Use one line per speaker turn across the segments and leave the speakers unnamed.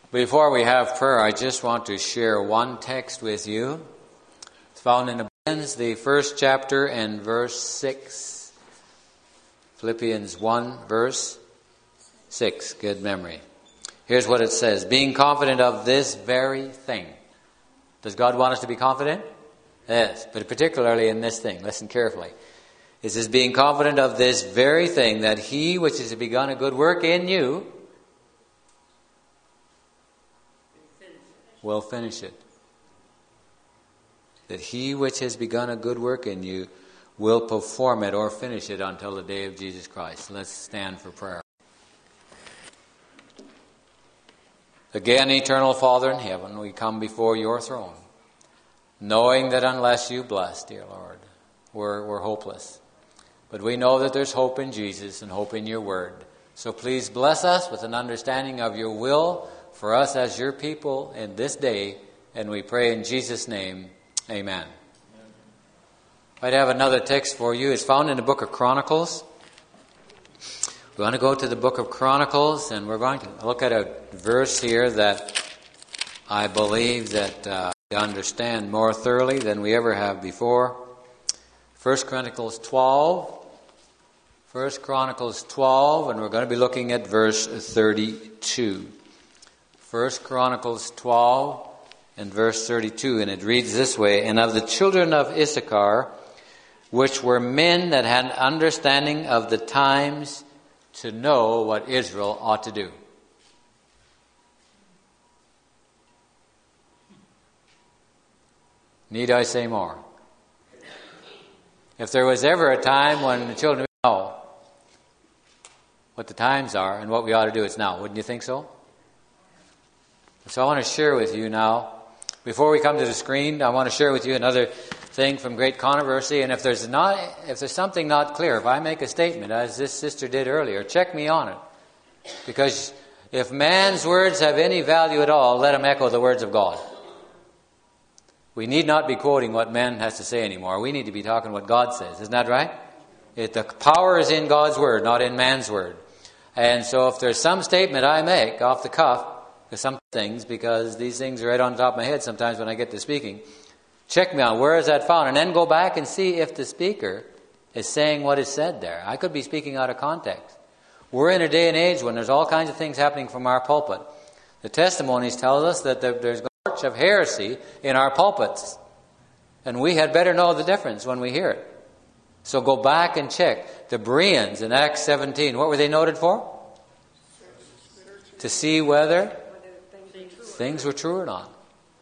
Before we have prayer, I just want to share one text with you. It's found in Philippians, the first chapter and verse 6. Philippians 1, verse 6. Good memory. Here's what it says. Being confident of this very thing. Does God want us to be confident? Yes, but particularly in this thing. Listen carefully. It says, being confident of this very thing, that he which has begun a good work in you will finish it. That he which has begun a good work in you will perform it or finish it until the day of Jesus Christ. Let's stand for prayer. Again, eternal Father in heaven, we come before your throne, knowing that unless you bless, dear Lord, we're hopeless. But we know that there's hope in Jesus and hope in your word. So please bless us with an understanding of your will for us as your people in this day, and we pray in Jesus' name, amen. I'd have another text for you. It's found in the book of Chronicles. We want to go to the book of Chronicles, and we're going to look at a verse here that I believe that we understand more thoroughly than we ever have before. 1 Chronicles 12. 1 Chronicles 12, and we're going to be looking at verse 32. 1 Chronicles 12 and verse 32, and it reads this way, and of the children of Issachar, which were men that had understanding of the times, to know what Israel ought to do. Need I say more? If there was ever a time when the children know what the times are and what we ought to do, it's now. Wouldn't you think so? So I want to share with you now, before we come to the screen, I want to share with you another thing from Great Controversy. And if there's something not clear, if I make a statement, as this sister did earlier, check me on it. Because if man's words have any value at all, let them echo the words of God. We need not be quoting what man has to say anymore. We need to be talking what God says. Isn't that right? The power is in God's word, not in man's word. And so if there's some statement I make off the cuff, some things, because these things are right on top of my head sometimes when I get to speaking, check me on where is that found, and then go back and see if the speaker is saying what is said there. I could be speaking out of context. We're in a day and age when there's all kinds of things happening from our pulpit. The testimonies tell us that there's a march of heresy in our pulpits, and we had better know the difference when we hear it. So go back and check. The Bereans in Acts 17, what were they noted for? To see whether things were true or not.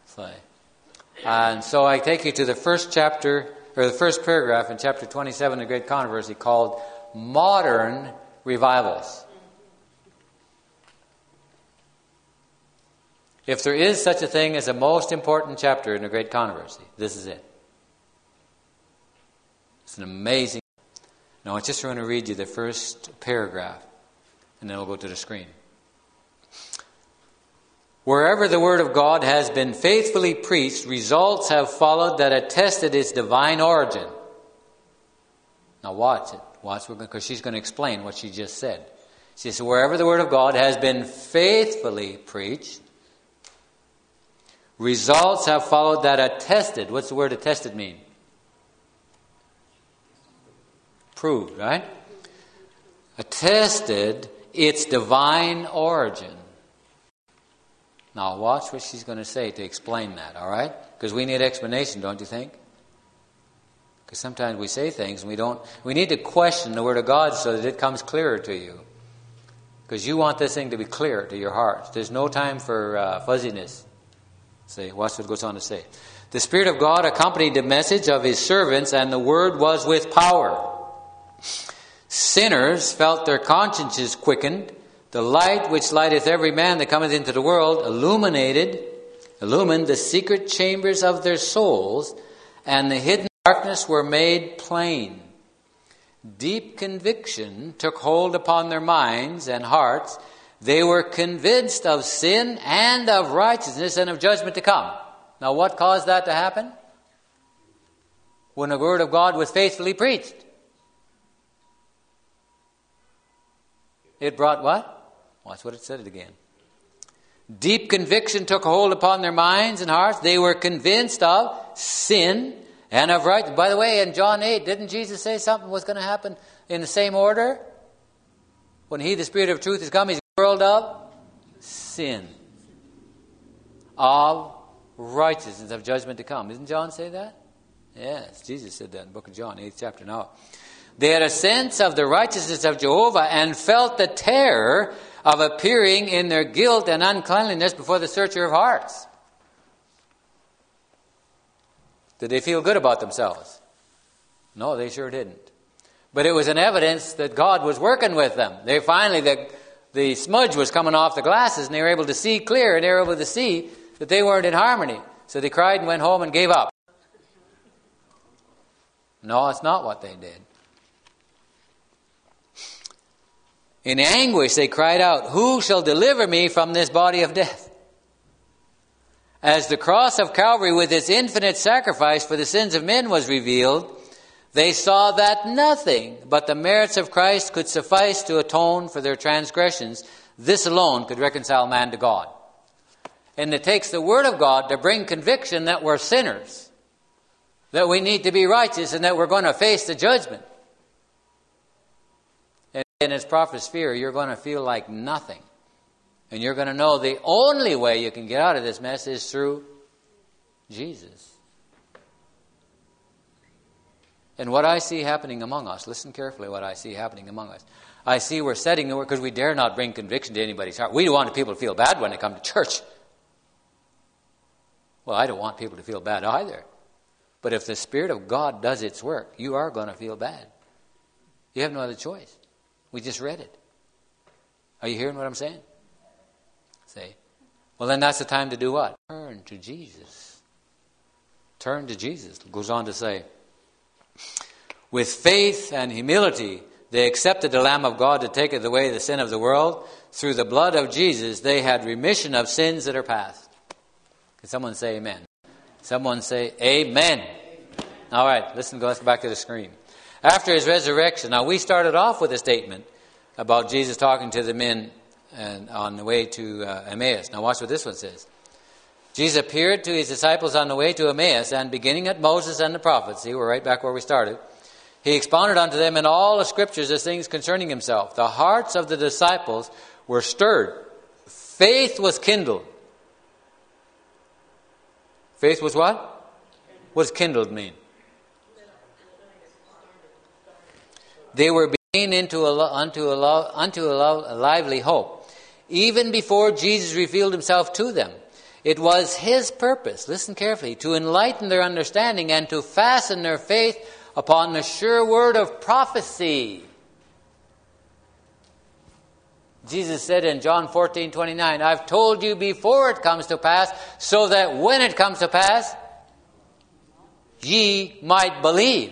And so I take you to the first chapter, or the first paragraph in chapter 27 of the Great Controversy, called Modern Revivals. If there is such a thing as a most important chapter in the Great Controversy, this is it. It's an amazing. Now I just want to read you the first paragraph, and then we'll go to the screen. Wherever the Word of God has been faithfully preached, results have followed that attested its divine origin. Now watch it. Watch, because she's going to explain what she just said. She says, wherever the Word of God has been faithfully preached, results have followed that attested. What's the word attested mean? Proved, right? Attested its divine origin. Now watch what she's going to say to explain that, all right? Because we need explanation, don't you think? Because sometimes we say things and we need to question the Word of God so that it comes clearer to you. Because you want this thing to be clear to your heart. There's no time for fuzziness. Watch what it goes on to say. The Spirit of God accompanied the message of His servants, and the Word was with power. Sinners felt their consciences quickened. The light which lighteth every man that cometh into the world illumined the secret chambers of their souls, and the hidden darkness were made plain. Deep conviction took hold upon their minds and hearts. They were convinced of sin and of righteousness and of judgment to come. Now what caused that to happen? When the Word of God was faithfully preached. It brought what? Watch what it said again. Deep conviction took hold upon their minds and hearts. They were convinced of sin and of right. By the way, in John 8, didn't Jesus say something was going to happen in the same order? When He, the Spirit of truth, is come, He's in the world of sin, of righteousness, of judgment to come. Didn't John say that? Yes, Jesus said that in the book of John, 8th chapter now. They had a sense of the righteousness of Jehovah and felt the terror of appearing in their guilt and uncleanliness before the searcher of hearts. Did they feel good about themselves? No, they sure didn't. But it was an evidence that God was working with them. They finally, the smudge was coming off the glasses, and they were able to see clear, and they were able to see that they weren't in harmony. So they cried and went home and gave up. No, it's not what they did. In anguish they cried out, "Who shall deliver me from this body of death?" As the cross of Calvary with its infinite sacrifice for the sins of men was revealed, they saw that nothing but the merits of Christ could suffice to atone for their transgressions. This alone could reconcile man to God. And it takes the Word of God to bring conviction that we're sinners, that we need to be righteous, and that we're going to face the judgment. And in its proper sphere, you're going to feel like nothing. And you're going to know the only way you can get out of this mess is through Jesus. And what I see happening among us, listen carefully what I see happening among us. I see we're setting the word, because we dare not bring conviction to anybody's heart. We don't want people to feel bad when they come to church. Well, I don't want people to feel bad either. But if the Spirit of God does its work, you are going to feel bad. You have no other choice. We just read it. Are you hearing what I'm saying? Say, well, then that's the time to do what? Turn to Jesus. Turn to Jesus. It goes on to say, with faith and humility, they accepted the Lamb of God to take away the sin of the world. Through the blood of Jesus, they had remission of sins that are past. Can someone say amen? Someone say amen. Amen. All right, let's go back to the screen. After His resurrection, now we started off with a statement about Jesus talking to the men and on the way to Emmaus. Now watch what this one says. Jesus appeared to His disciples on the way to Emmaus, and beginning at Moses and the prophets, see, we're right back where we started, He expounded unto them in all the Scriptures the things concerning Himself. The hearts of the disciples were stirred. Faith was kindled. Faith was what? What does kindled mean? They were beginning unto a lively hope. Even before Jesus revealed Himself to them, it was His purpose, listen carefully, to enlighten their understanding and to fasten their faith upon the sure word of prophecy. Jesus said in John 14:29, I've told you before it comes to pass, so that when it comes to pass, ye might believe.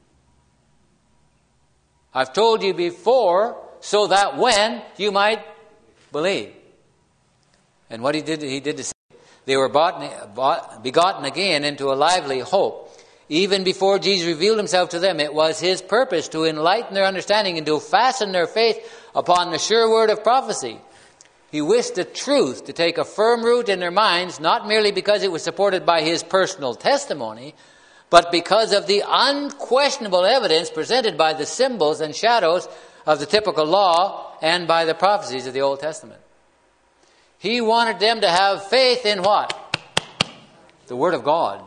I've told you before, so that when you might believe. And what He did to say, they were begotten again into a lively hope. Even before Jesus revealed Himself to them, it was His purpose to enlighten their understanding and to fasten their faith upon the sure word of prophecy. He wished the truth to take a firm root in their minds, not merely because it was supported by His personal testimony, but because of the unquestionable evidence presented by the symbols and shadows of the typical law and by the prophecies of the Old Testament. He wanted them to have faith in what? The Word of God.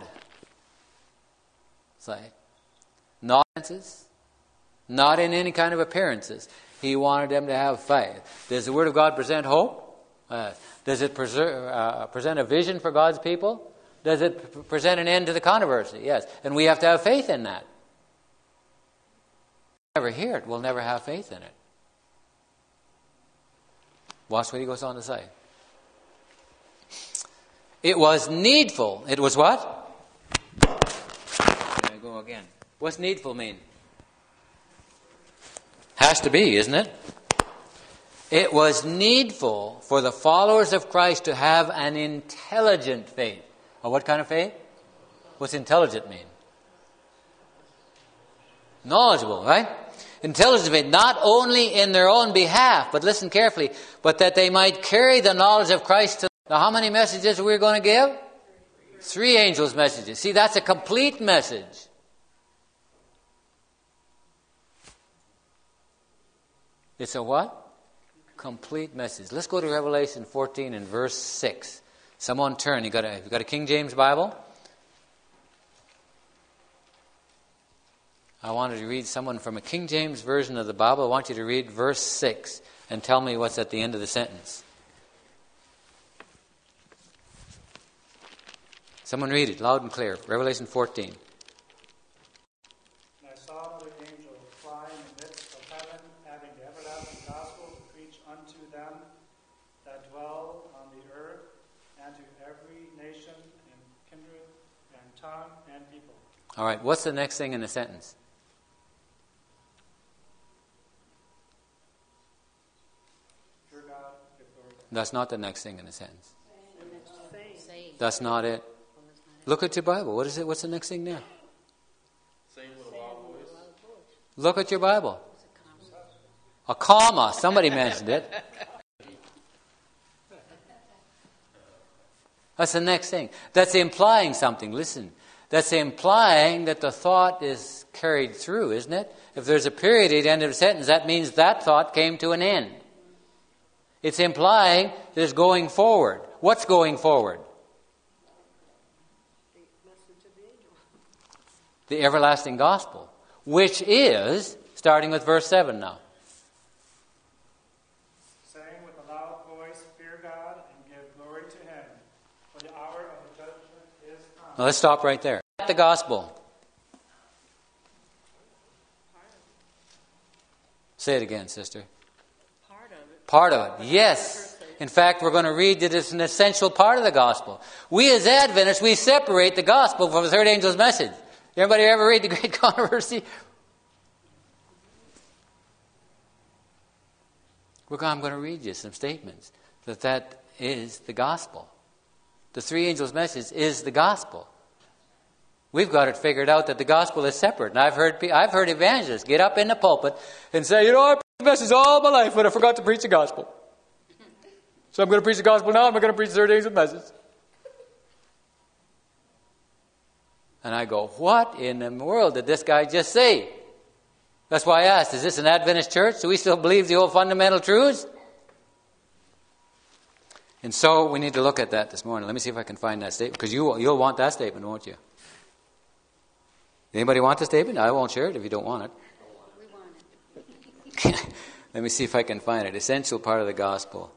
Say, not appearances, not in any kind of appearances. He wanted them to have faith. Does the Word of God present hope? Does it present a vision for God's people? Does it present an end to the controversy? Yes. And we have to have faith in that. Never hear it, we'll never have faith in it. Watch what he goes on to say. It was needful. It was what? There I go again. What's needful mean? Has to be, isn't it? It was needful for the followers of Christ to have an intelligent faith. Oh, what kind of faith? What's intelligent mean? Knowledgeable, right? Intelligent faith, not only in their own behalf, but listen carefully, but that they might carry the knowledge of Christ to Now, how many messages are we going to give? 3 angels' messages. See, that's a complete message. It's a what? Complete message. Let's go to Revelation 14 and verse 6. Someone turn. You got a King James Bible? I wanted to read someone from a King James version of the Bible. I want you to read verse 6 and tell me what's at the end of the sentence. Someone read it loud and clear. Revelation 14.
And I saw the angel fly in the midst of heaven, having the everlasting gospel to preach unto them that dwell on the earth, and to every nation and kindred and tongue and people.
All right, what's the next thing in the sentence?
Your God, give glory.
That's not the next thing in the sentence. That's not it. Look at your Bible. What is it? What's the next thing there?
Same with a loud voice.
Look at your Bible. A comma. Somebody mentioned it. That's the next thing. That's implying something. Listen. That's implying that the thought is carried through, isn't it? If there's a period at the end of a sentence, that means that thought came to an end. It's implying there's going forward. What's going forward? The everlasting gospel, which is, starting with verse 7 now.
Saying with a loud voice, fear God and give glory to him, for the hour of the judgment is come.
Now let's stop right there. The gospel. Say it again, sister. Part of it. Yes. In fact, we're going to read that it's an essential part of the gospel. We as Adventists, we separate the gospel from the third angel's message. Everybody ever read the Great Controversy? I'm going to read you some statements that is the gospel. The 3 angels' message is the gospel. We've got it figured out that the gospel is separate. And I've heard evangelists get up in the pulpit and say, I preached the message all my life, but I forgot to preach the gospel. So I'm going to preach the gospel now, I'm going to preach the third angel's message. And I go, what in the world did this guy just say? That's why I asked, is this an Adventist church? Do we still believe the old fundamental truths? And so we need to look at that this morning. Let me see if I can find that statement. Because you'll want that statement, won't you? Anybody want the statement? I won't share it if you don't want it.
We want it.
Let me see if I can find it. Essential part of the gospel.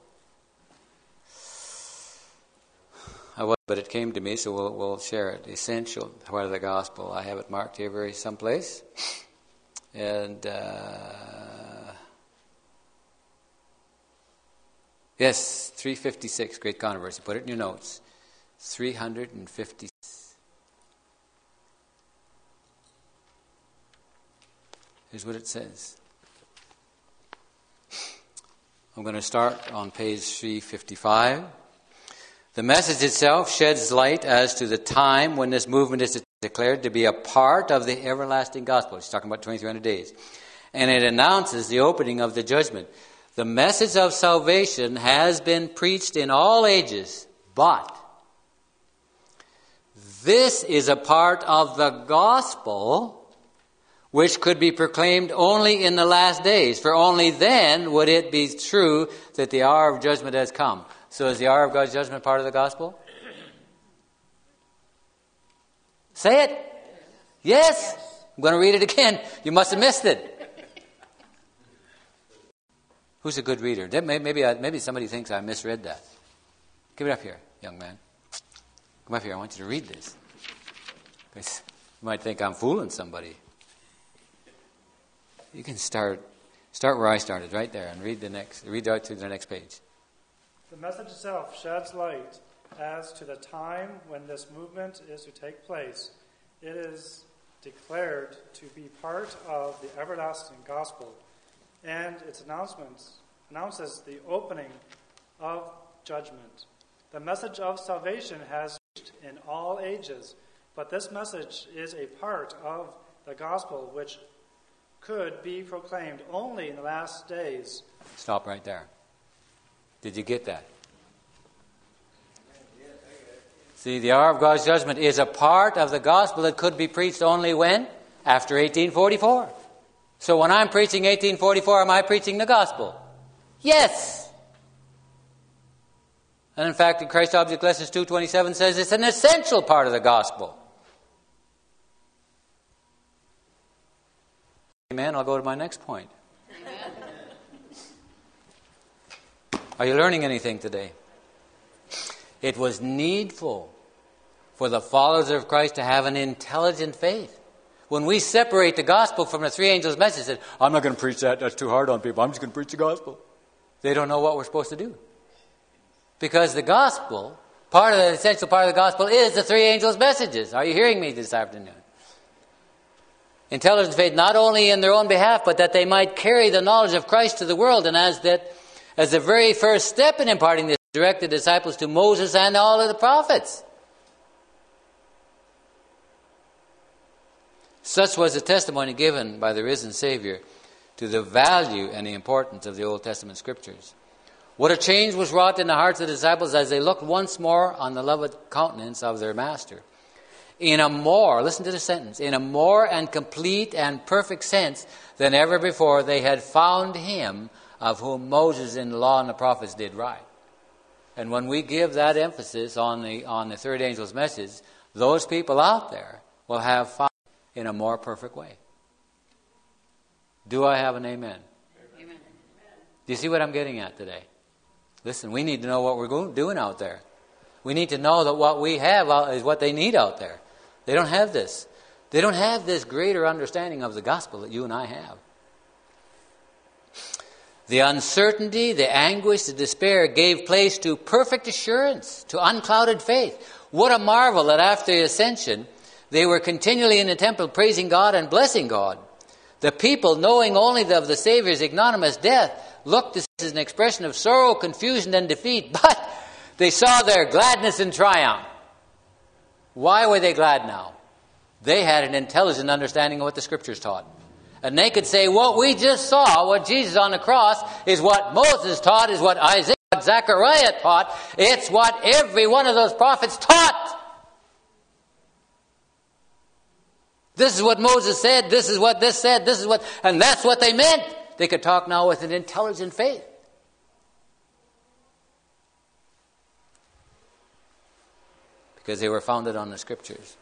But it came to me, so we'll share it. Essential part of the gospel. I have it marked here someplace. And yes, 356, Great Controversy. Put it in your notes. 356. Here's what it says. I'm going to start on page 355. The message itself sheds light as to the time when this movement is declared to be a part of the everlasting gospel. He's talking about 2300 days. And it announces the opening of the judgment. The message of salvation has been preached in all ages, but this is a part of the gospel which could be proclaimed only in the last days, for only then would it be true that the hour of judgment has come. So is the hour of God's judgment part of the gospel? Say it. Yes. I'm going to read it again. You must have missed it. Who's a good reader? Maybe somebody thinks I misread that. Give it up here, young man. Come up here. I want you to read this. You might think I'm fooling somebody. You can start where I started, right there, and read out to the next page.
The message itself sheds light as to the time when this movement is to take place. It is declared to be part of the everlasting gospel, and its announces the opening of judgment. The message of salvation has reached in all ages, but this message is a part of the gospel which could be proclaimed only in the last days.
Stop right there. Did you get that? See, the hour of God's judgment is a part of the gospel that could be preached only when? After 1844. So when I'm preaching 1844, am I preaching the gospel? Yes. And in fact, in Christ Object Lessons 2:27 says it's an essential part of the gospel. Amen. I'll go to my next point. Are you learning anything today? It was needful for the followers of Christ to have an intelligent faith. When we separate the gospel from the three angels' message, I'm not going to preach that. That's too hard on people. I'm just going to preach the gospel. They don't know what we're supposed to do. Because the gospel, part of the essential part of the gospel is the three angels' messages. Are you hearing me this afternoon? Intelligent faith not only in their own behalf, but that they might carry the knowledge of Christ to the world, and as the very first step in imparting this, direct the disciples to Moses and all of the prophets. Such was the testimony given by the risen Savior to the value and the importance of the Old Testament Scriptures. What a change was wrought in the hearts of the disciples as they looked once more on the loved countenance of their Master. In a more, listen to the sentence, in a more and complete and perfect sense than ever before, they had found Him of whom Moses in the law and the prophets did write. And when we give that emphasis on the third angel's message, those people out there will have found in a more perfect way. Do I have an amen? Amen. Do you see what I'm getting at today? Listen, we need to know what we're doing out there. We need to know that what we have is what they need out there. They don't have this. They don't have this greater understanding of the gospel that you and I have. The uncertainty, the anguish, the despair gave place to perfect assurance, to unclouded faith. What a marvel that after the ascension, they were continually in the temple praising God and blessing God. The people, knowing only of the Savior's ignominious death, looked as an expression of sorrow, confusion, and defeat, but they saw their gladness and triumph. Why were they glad now? They had an intelligent understanding of what the Scriptures taught. And they could say, what we just saw, what Jesus on the cross, is what Moses taught, is what Isaiah, what Zechariah taught. It's what every one of those prophets taught. This is what Moses said, this is what this said, this is what, and that's what they meant. They could talk now with an intelligent faith. Because they were founded on the Scriptures.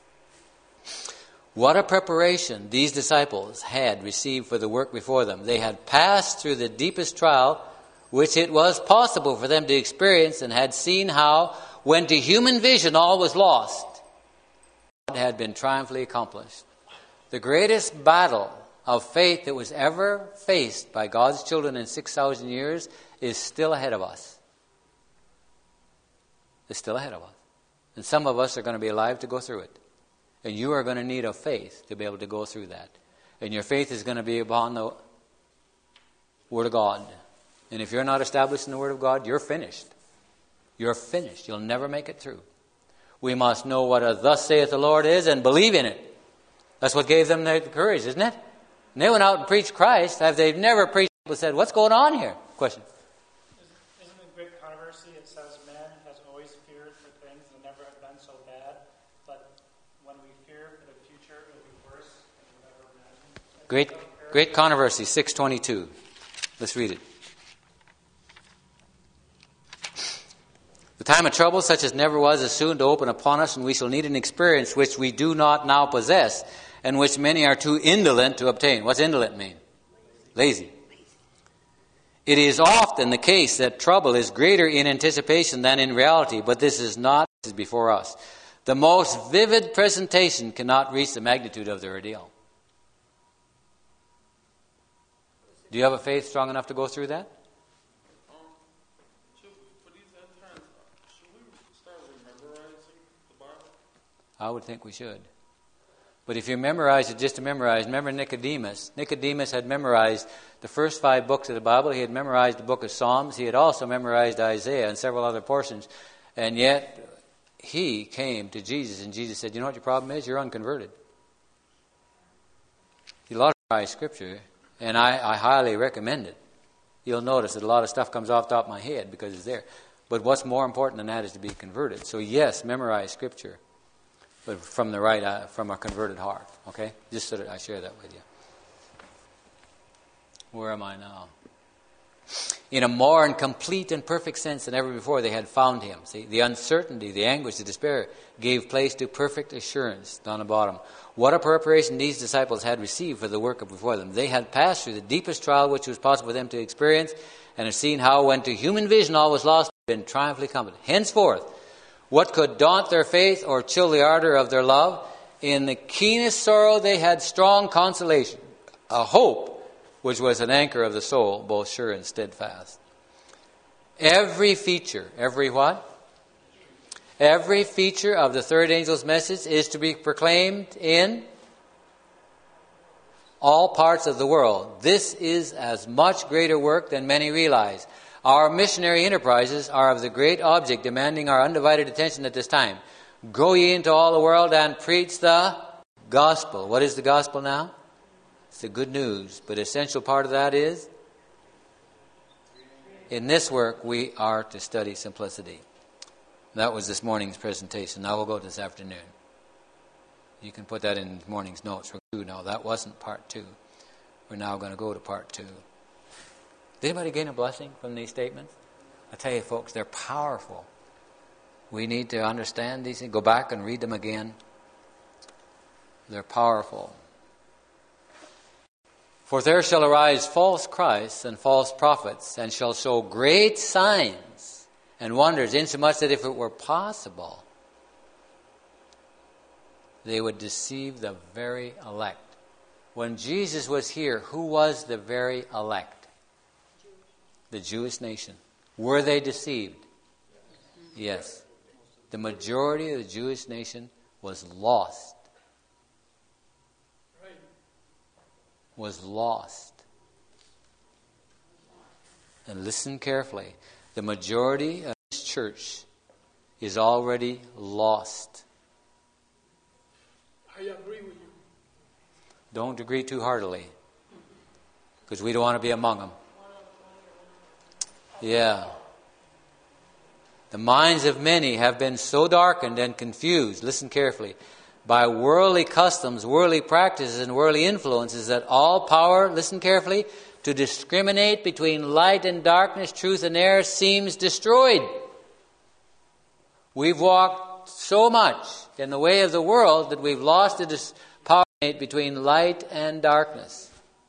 What a preparation these disciples had received for the work before them. They had passed through the deepest trial which it was possible for them to experience, and had seen how, when to human vision all was lost, God had been triumphantly accomplished. The greatest battle of faith that was ever faced by God's children in 6,000 years is still ahead of us. It's still ahead of us. And some of us are going to be alive to go through it. And you are going to need a faith to be able to go through that. And your faith is going to be upon the Word of God. And if you're not established in the Word of God, you're finished. You're finished. You'll never make it through. We must know what a thus saith the Lord is and believe in it. That's what gave them the courage, isn't it? And they went out and preached Christ. If they've never preached, people said, what's going on here? Question.
Isn't it great controversy? It says man has always feared for things that never have been so bad. But when we fear for the future, it will be worse than we ever imagined.
Great controversy, 6:22. Let's read it. The time of trouble, such as never was, is soon to open upon us, and we shall need an experience which we do not now possess, and which many are too indolent to obtain. What's indolent mean? Lazy. It is often the case that trouble is greater in anticipation than in reality, but this is not before us. The most vivid presentation cannot reach the magnitude of the ordeal. Do you have a faith strong enough to go through that?
For these end times, should we start memorizing the Bible?
I would think we should. But if you memorize it just to memorize, remember Nicodemus. Nicodemus had memorized the first 5 books of the Bible. He had memorized the book of Psalms. He had also memorized Isaiah and several other portions. And yet, he came to Jesus, and Jesus said, you know what your problem is? You're unconverted. You ought to memorize Scripture, and I highly recommend it. You'll notice that a lot of stuff comes off the top of my head because it's there. But what's more important than that is to be converted. So yes, memorize Scripture, but from a converted heart. Okay? Just so that I share that with you. Where am I now? In a more and complete and perfect sense than ever before, they had found him. See, the uncertainty, the anguish, the despair gave place to perfect assurance. Down the bottom. What a preparation these disciples had received for the work before them. They had passed through the deepest trial which was possible for them to experience, and had seen how, when to human vision all was lost, been triumphantly comforted. Henceforth, what could daunt their faith or chill the ardor of their love? In the keenest sorrow they had strong consolation, a hope which was an anchor of the soul, both sure and steadfast. Every feature, every what? Every feature of the third angel's message is to be proclaimed in all parts of the world. This is as much greater work than many realize. Our missionary enterprises are of the great object demanding our undivided attention at this time. Go ye into all the world and preach the gospel. What is the gospel now? It's the good news. But essential part of that is, in this work we are to study simplicity. That was this morning's presentation. Now we'll go to this afternoon. You can put that in this morning's notes. No, that wasn't part 2. We're now going to go to part 2. Did anybody gain a blessing from these statements? I tell you, folks, they're powerful. We need to understand these things. Go back and read them again. They're powerful. For there shall arise false Christs and false prophets, and shall show great signs and wonders, insomuch that if it were possible, they would deceive the very elect. When Jesus was here, who was the very elect? The Jewish nation. Were they deceived? Yes. The majority of the Jewish nation was lost. Was lost. And listen carefully. The majority of this church is already lost.
I agree with you.
Don't agree too heartily, because we don't want to be among them. Yeah. The minds of many have been so darkened and confused, listen carefully, by worldly customs, worldly practices, and worldly influences, that all power, listen carefully, to discriminate between light and darkness, truth and error, seems destroyed. We've walked so much in the way of the world that we've lost the power between light and darkness.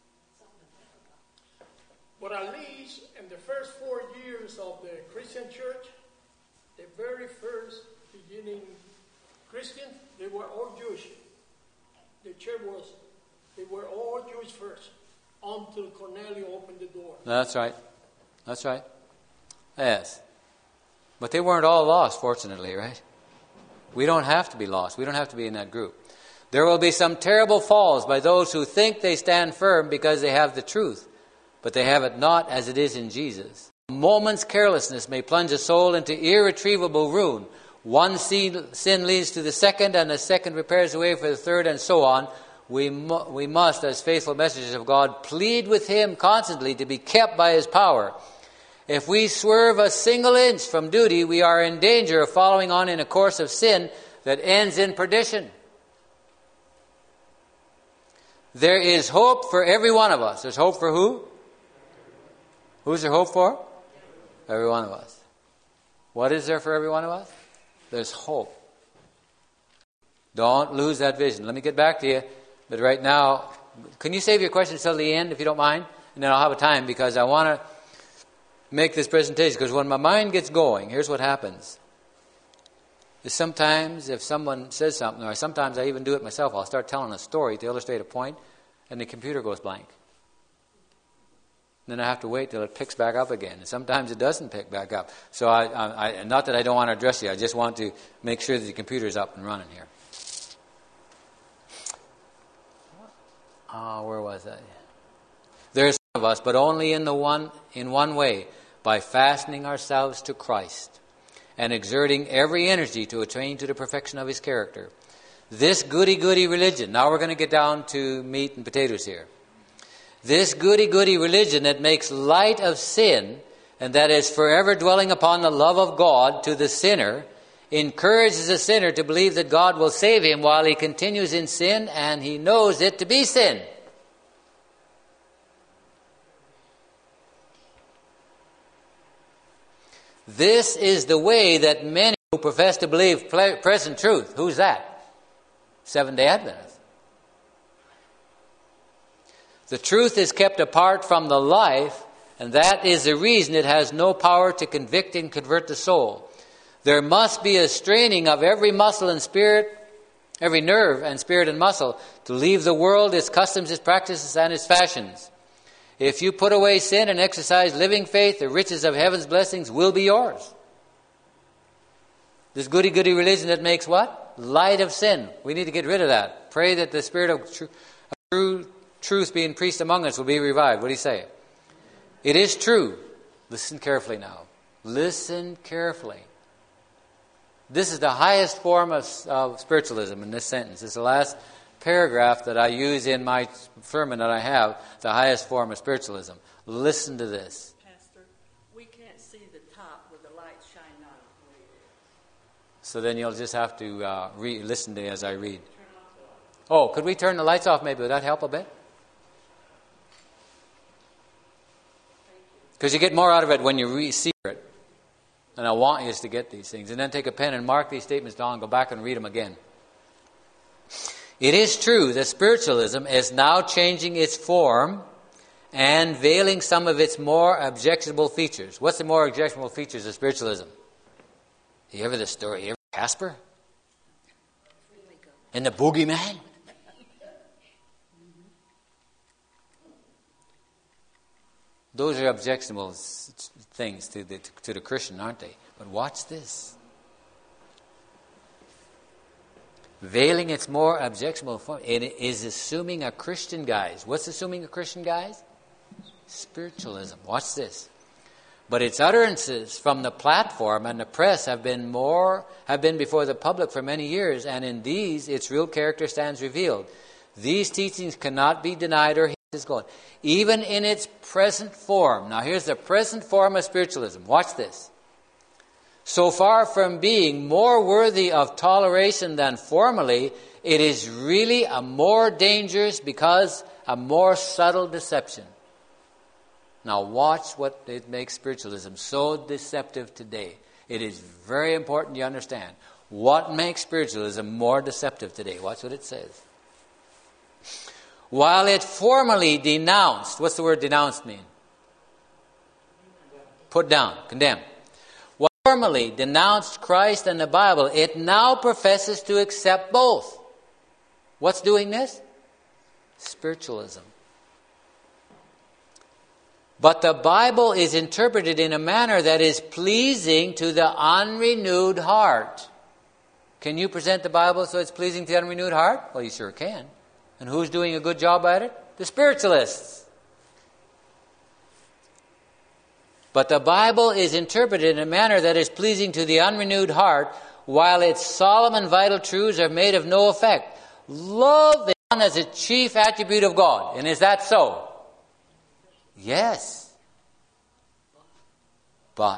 But at least in the first 4 years of the Christian church, the very first beginning Christians, they were all Jewish. The church they were all Jewish first, until Cornelius opened the door.
That's right. That's right. Yes. But they weren't all lost, fortunately, right? We don't have to be lost. We don't have to be in that group. There will be some terrible falls by those who think they stand firm because they have the truth, but they have it not as it is in Jesus. A moment's carelessness may plunge a soul into irretrievable ruin. One sin leads to the second, and the second prepares the way for the third, and so on. We must, as faithful messengers of God, plead with Him constantly to be kept by His power. If we swerve a single inch from duty, we are in danger of following on in a course of sin that ends in perdition. There is hope for every one of us. There's hope for who? Who's there hope for? Every one of us. What is there for every one of us? There's hope. Don't lose that vision. Let me get back to you. But right now, can you save your questions till the end, if you don't mind? And then I'll have a time, because I want to make this presentation. Because when my mind gets going, here's what happens. Is sometimes if someone says something, or sometimes I even do it myself, I'll start telling a story to illustrate a point, and the computer goes blank. Then I have to wait till it picks back up again. And sometimes it doesn't pick back up. So I not that I don't want to address you, I just want to make sure that the computer is up and running here. Where was I? There's some of us, but only in one way, by fastening ourselves to Christ and exerting every energy to attain to the perfection of His character. This goody-goody religion, now we're going to get down to meat and potatoes here. This goody-goody religion that makes light of sin and that is forever dwelling upon the love of God to the sinner, encourages the sinner to believe that God will save him while he continues in sin and he knows it to be sin. This is the way that many who profess to believe present truth. Who's that? Seventh-day Adventists. The truth is kept apart from the life, and that is the reason it has no power to convict and convert the soul. There must be a straining of every muscle and spirit, every nerve and spirit and muscle, to leave the world, its customs, its practices, and its fashions. If you put away sin and exercise living faith, the riches of heaven's blessings will be yours. This goody-goody religion that makes what? Light of sin. We need to get rid of that. Pray that the spirit of true truth being preached among us will be revived. What do you say? It is true. Listen carefully now. Listen carefully. This is the highest form of spiritualism in this sentence. It's the last paragraph that I use in my sermon that I have, the highest form of spiritualism. Listen to this.
Pastor, we can't see the top with the light shining on it.
So then you'll just have to listen to me as I read. Oh, could we turn the lights off maybe? Would that help a bit? Because you get more out of it when you see it. And I want you to get these things. And then take a pen and mark these statements down and go back and read them again. It is true that spiritualism is now changing its form and veiling some of its more objectionable features. What's the more objectionable features of spiritualism? You ever the story? You ever Casper? And the boogeyman? Those are objectionable things to the Christian, aren't they? But watch this. Veiling its more objectionable form. It is assuming a Christian guise. What's assuming a Christian guise? Spiritualism. Watch this. But its utterances from the platform and the press have been before the public for many years, and in these its real character stands revealed. These teachings cannot be denied or his God. Even in its present form. Now here's the present form of spiritualism. Watch this. So far from being more worthy of toleration than formerly, it is really a more dangerous because a more subtle deception. Now watch what it makes spiritualism so deceptive today. It is very important you understand. What makes spiritualism more deceptive today? Watch what it says. While it formerly denounced, what's the word denounced mean? Put down, condemn. While it formerly denounced Christ and the Bible, it now professes to accept both. What's doing this? Spiritualism. But the Bible is interpreted in a manner that is pleasing to the unrenewed heart. Can you present the Bible so it's pleasing to the unrenewed heart? Well, you sure can. And who's doing a good job at it? The spiritualists. But the Bible is interpreted in a manner that is pleasing to the unrenewed heart, while its solemn and vital truths are made of no effect. Love is one as a chief attribute of God. And is that so? Yes. But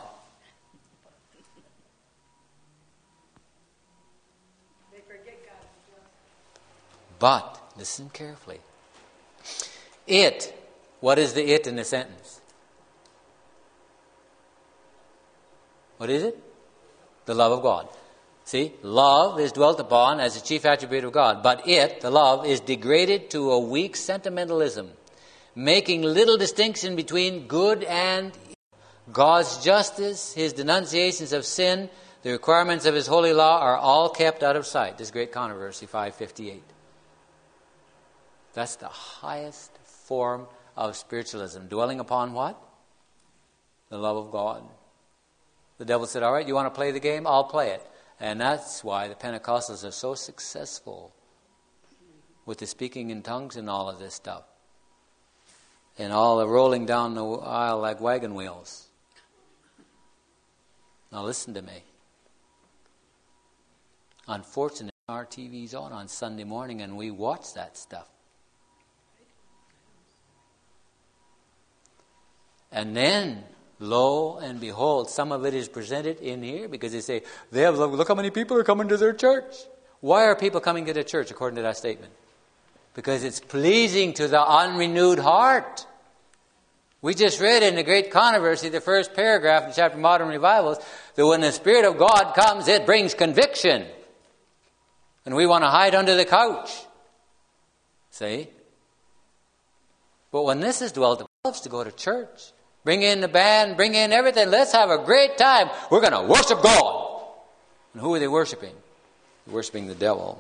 listen carefully. What is the it in the sentence? What is it? The love of God. See, love is dwelt upon as a chief attribute of God, but the love, is degraded to a weak sentimentalism, making little distinction between good and evil. God's justice, His denunciations of sin, the requirements of His holy law are all kept out of sight. This great controversy, 558. That's the highest form of spiritualism. Dwelling upon what? The love of God. The devil said, all right, you want to play the game? I'll play it. And that's why the Pentecostals are so successful with the speaking in tongues and all of this stuff. And all the rolling down the aisle like wagon wheels. Now listen to me. Unfortunately, our TV's on Sunday morning and we watch that stuff. And then Lo and behold, some of it is presented in here because they say, look how many people are coming to their church. Why are people coming to the church according to that statement? Because it's pleasing to the unrenewed heart. We just read in the Great Controversy, the first paragraph in the chapter Modern Revivals, that when the Spirit of God comes, it brings conviction. And we want to hide under the couch. See? But when this is dwelt, it loves to go to church. Bring in the band, bring in everything. Let's have a great time. We're going to worship God. And who are they worshiping? They're worshiping the devil.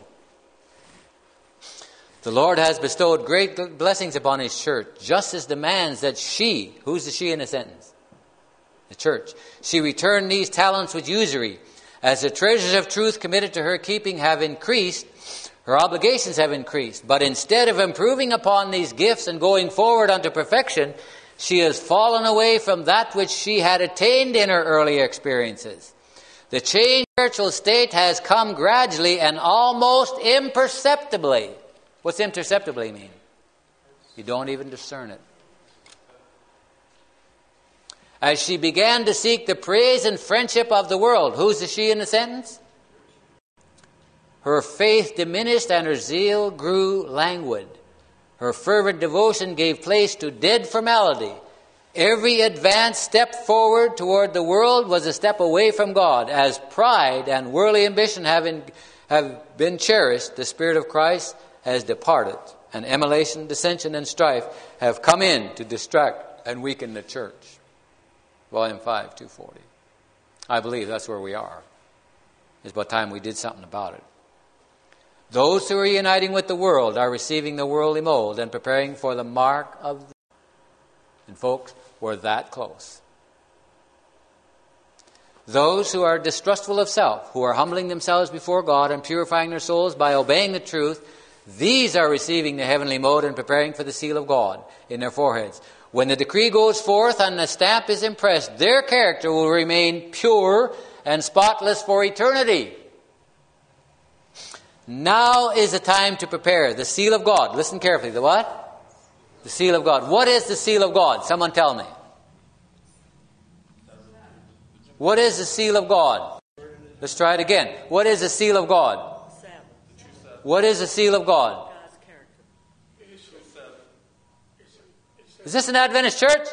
The Lord has bestowed great blessings upon His church, just as demands that she, who's the she in the sentence? The church. She returned these talents with usury. As the treasures of truth committed to her keeping have increased, her obligations have increased. But instead of improving upon these gifts and going forward unto perfection, she has fallen away from that which she had attained in her earlier experiences. The changed spiritual state has come gradually and almost imperceptibly. What's imperceptibly mean? You don't even discern it. As she began to seek the praise and friendship of the world. Who's the she in the sentence? Her faith diminished and her zeal grew languid. Her fervent devotion gave place to dead formality. Every advanced step forward toward the world was a step away from God. As pride and worldly ambition have been cherished, the Spirit of Christ has departed, and emulation, dissension, and strife have come in to distract and weaken the church. Volume 5, 240. I believe that's where we are. It's about time we did something about it. Those who are uniting with the world are receiving the worldly mold and preparing for the mark of the... And folks, we're that close. Those who are distrustful of self, who are humbling themselves before God and purifying their souls by obeying the truth, these are receiving the heavenly mode and preparing for the seal of God in their foreheads. When the decree goes forth and the stamp is impressed, their character will remain pure and spotless for eternity. Now is the time to prepare the seal of God. Listen carefully. The what? The seal of God. What is the seal of God? Someone tell me. What is the seal of God? Let's try it again. What is the seal of God? What is the seal of God?
God's character.
Is this an Adventist church?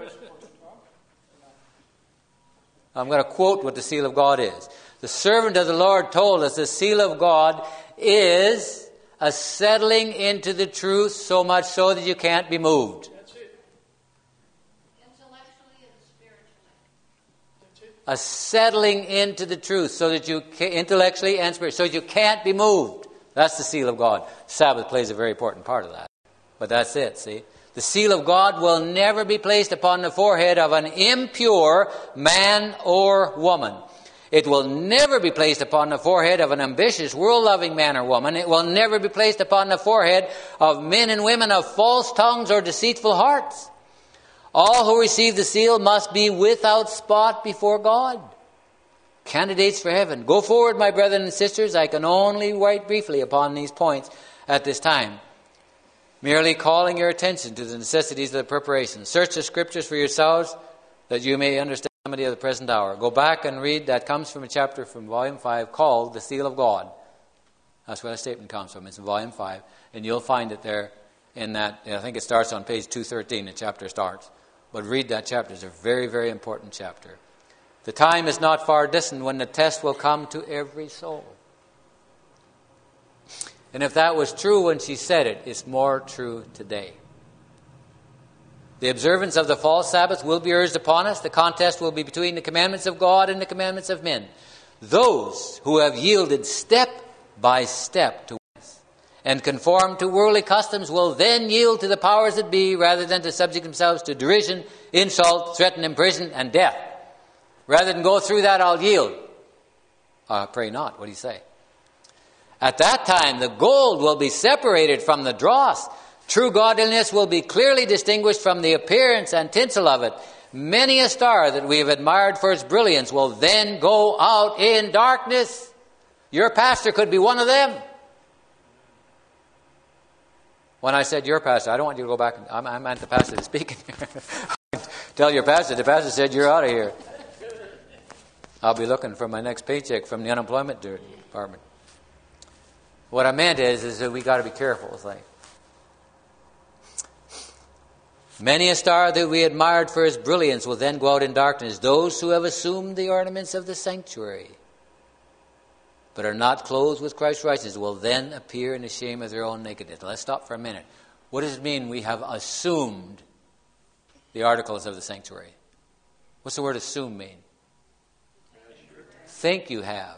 I'm going to quote what the seal of God is. The servant of the Lord told us the seal of God is a settling into the truth so much so that you can't be moved.
That's it.
Intellectually and spiritually.
That's it.
A settling into the truth so that you intellectually and spiritually, so that you can't be moved. That's the seal of God. Sabbath plays a very important part of that. But that's it, see. The seal of God will never be placed upon the forehead of an impure man or woman. It will never be placed upon the forehead of an ambitious, world-loving man or woman. It will never be placed upon the forehead of men and women of false tongues or deceitful hearts. All who receive the seal must be without spot before God. Candidates for heaven. Go forward, my brethren and sisters. I can only write briefly upon these points at this time, merely calling your attention to the necessities of the preparation. Search the Scriptures for yourselves that you may understand the remedy of the present hour. Go back and read. That comes from a chapter from Volume 5 called The Seal of God. That's where that statement comes from. It's in Volume 5. And you'll find it there in that. I think it starts on page 213. The chapter starts. But read that chapter. It's a very, very important chapter. The time is not far distant when the test will come to every soul. And if that was true when she said it, it's more true today. The observance of the false Sabbath will be urged upon us. The contest will be between the commandments of God and the commandments of men. Those who have yielded step by step to us and conformed to worldly customs will then yield to the powers that be rather than to subject themselves to derision, insult, threaten, imprison, and death. Rather than go through that, I'll yield. Pray not. What do you say? At that time, the gold will be separated from the dross. True godliness will be clearly distinguished from the appearance and tinsel of it. Many a star that we have admired for its brilliance will then go out in darkness. Your pastor could be one of them. When I said your pastor, I don't want you to go back. I meant the pastor that's speaking. Tell your pastor. The pastor said, you're out of here. I'll be looking for my next paycheck from the unemployment department. What I meant is that we got to be careful. It's like, many a star that we admired for its brilliance will then go out in darkness. Those who have assumed the ornaments of the sanctuary, but are not clothed with Christ's righteousness, will then appear in the shame of their own nakedness. Let's stop for a minute. What does it mean we have assumed the articles of the sanctuary? What's the word assume mean? Think you have.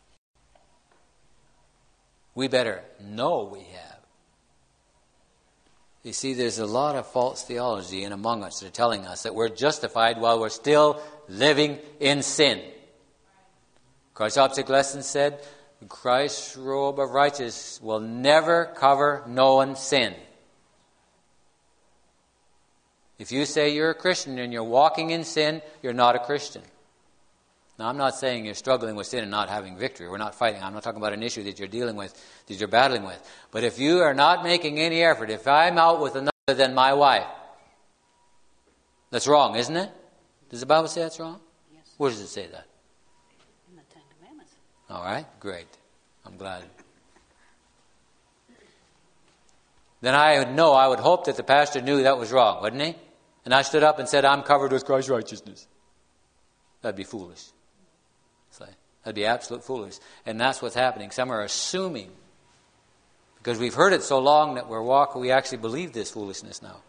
We better know we have. You see, there's a lot of false theology in among us that are telling us that we're justified while we're still living in sin. Christ's object lesson said, Christ's robe of righteousness will never cover known sin. If you say you're a Christian and you're walking in sin, you're not a Christian. Now, I'm not saying you're struggling with sin and not having victory. We're not fighting. I'm not talking about an issue that you're dealing with, that you're battling with. But if you are not making any effort, if I'm out with another than my wife, that's wrong, isn't it? Does the Bible say that's wrong?
Yes.
Where does it say that?
In the Ten Commandments.
All right, great. I'm glad. Then I would hope that the pastor knew that was wrong, wouldn't he? And I stood up and said, I'm covered with Christ's righteousness. That'd be foolish. That'd be absolute foolish. And that's what's happening. Some are assuming, because we've heard it so long that we actually believe this foolishness now.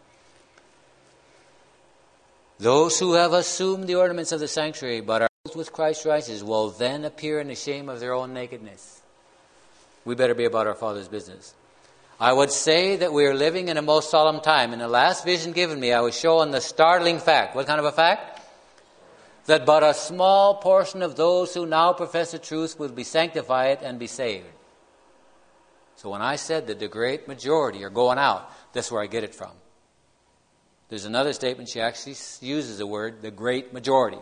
Those who have assumed the ornaments of the sanctuary but are clothed with Christ's righteousness will then appear in the shame of their own nakedness. We better be about our Father's business. I would say that we are living in a most solemn time. In the last vision given me, I was shown the startling fact. What kind of a fact? That but a small portion of those who now profess the truth will be sanctified and be saved. So when I said that the great majority are going out, that's where I get it from. There's another statement, she actually uses the word, the great majority.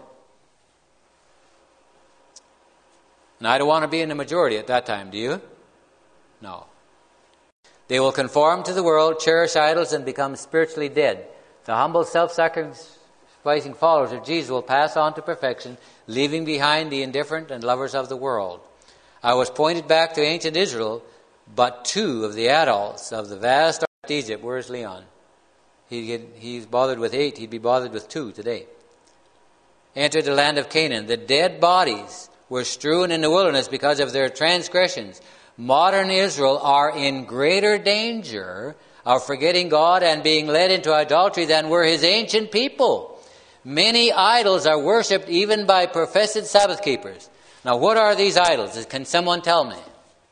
And I don't want to be in the majority at that time, do you? No. They will conform to the world, cherish idols, and become spiritually dead. The humble self-sacrificing followers of Jesus will pass on to perfection, leaving behind the indifferent and lovers of the world. I was pointed back to ancient Israel, but two of the adults of the vast art of Egypt. Where's Leon? He's bothered with 8. He'd be bothered with 2 today. Entered the land of Canaan. The dead bodies were strewn in the wilderness because of their transgressions. Modern Israel are in greater danger of forgetting God and being led into idolatry than were his ancient people. Many idols are worshipped even by professed Sabbath keepers. Now, what are these idols? Can someone tell me? It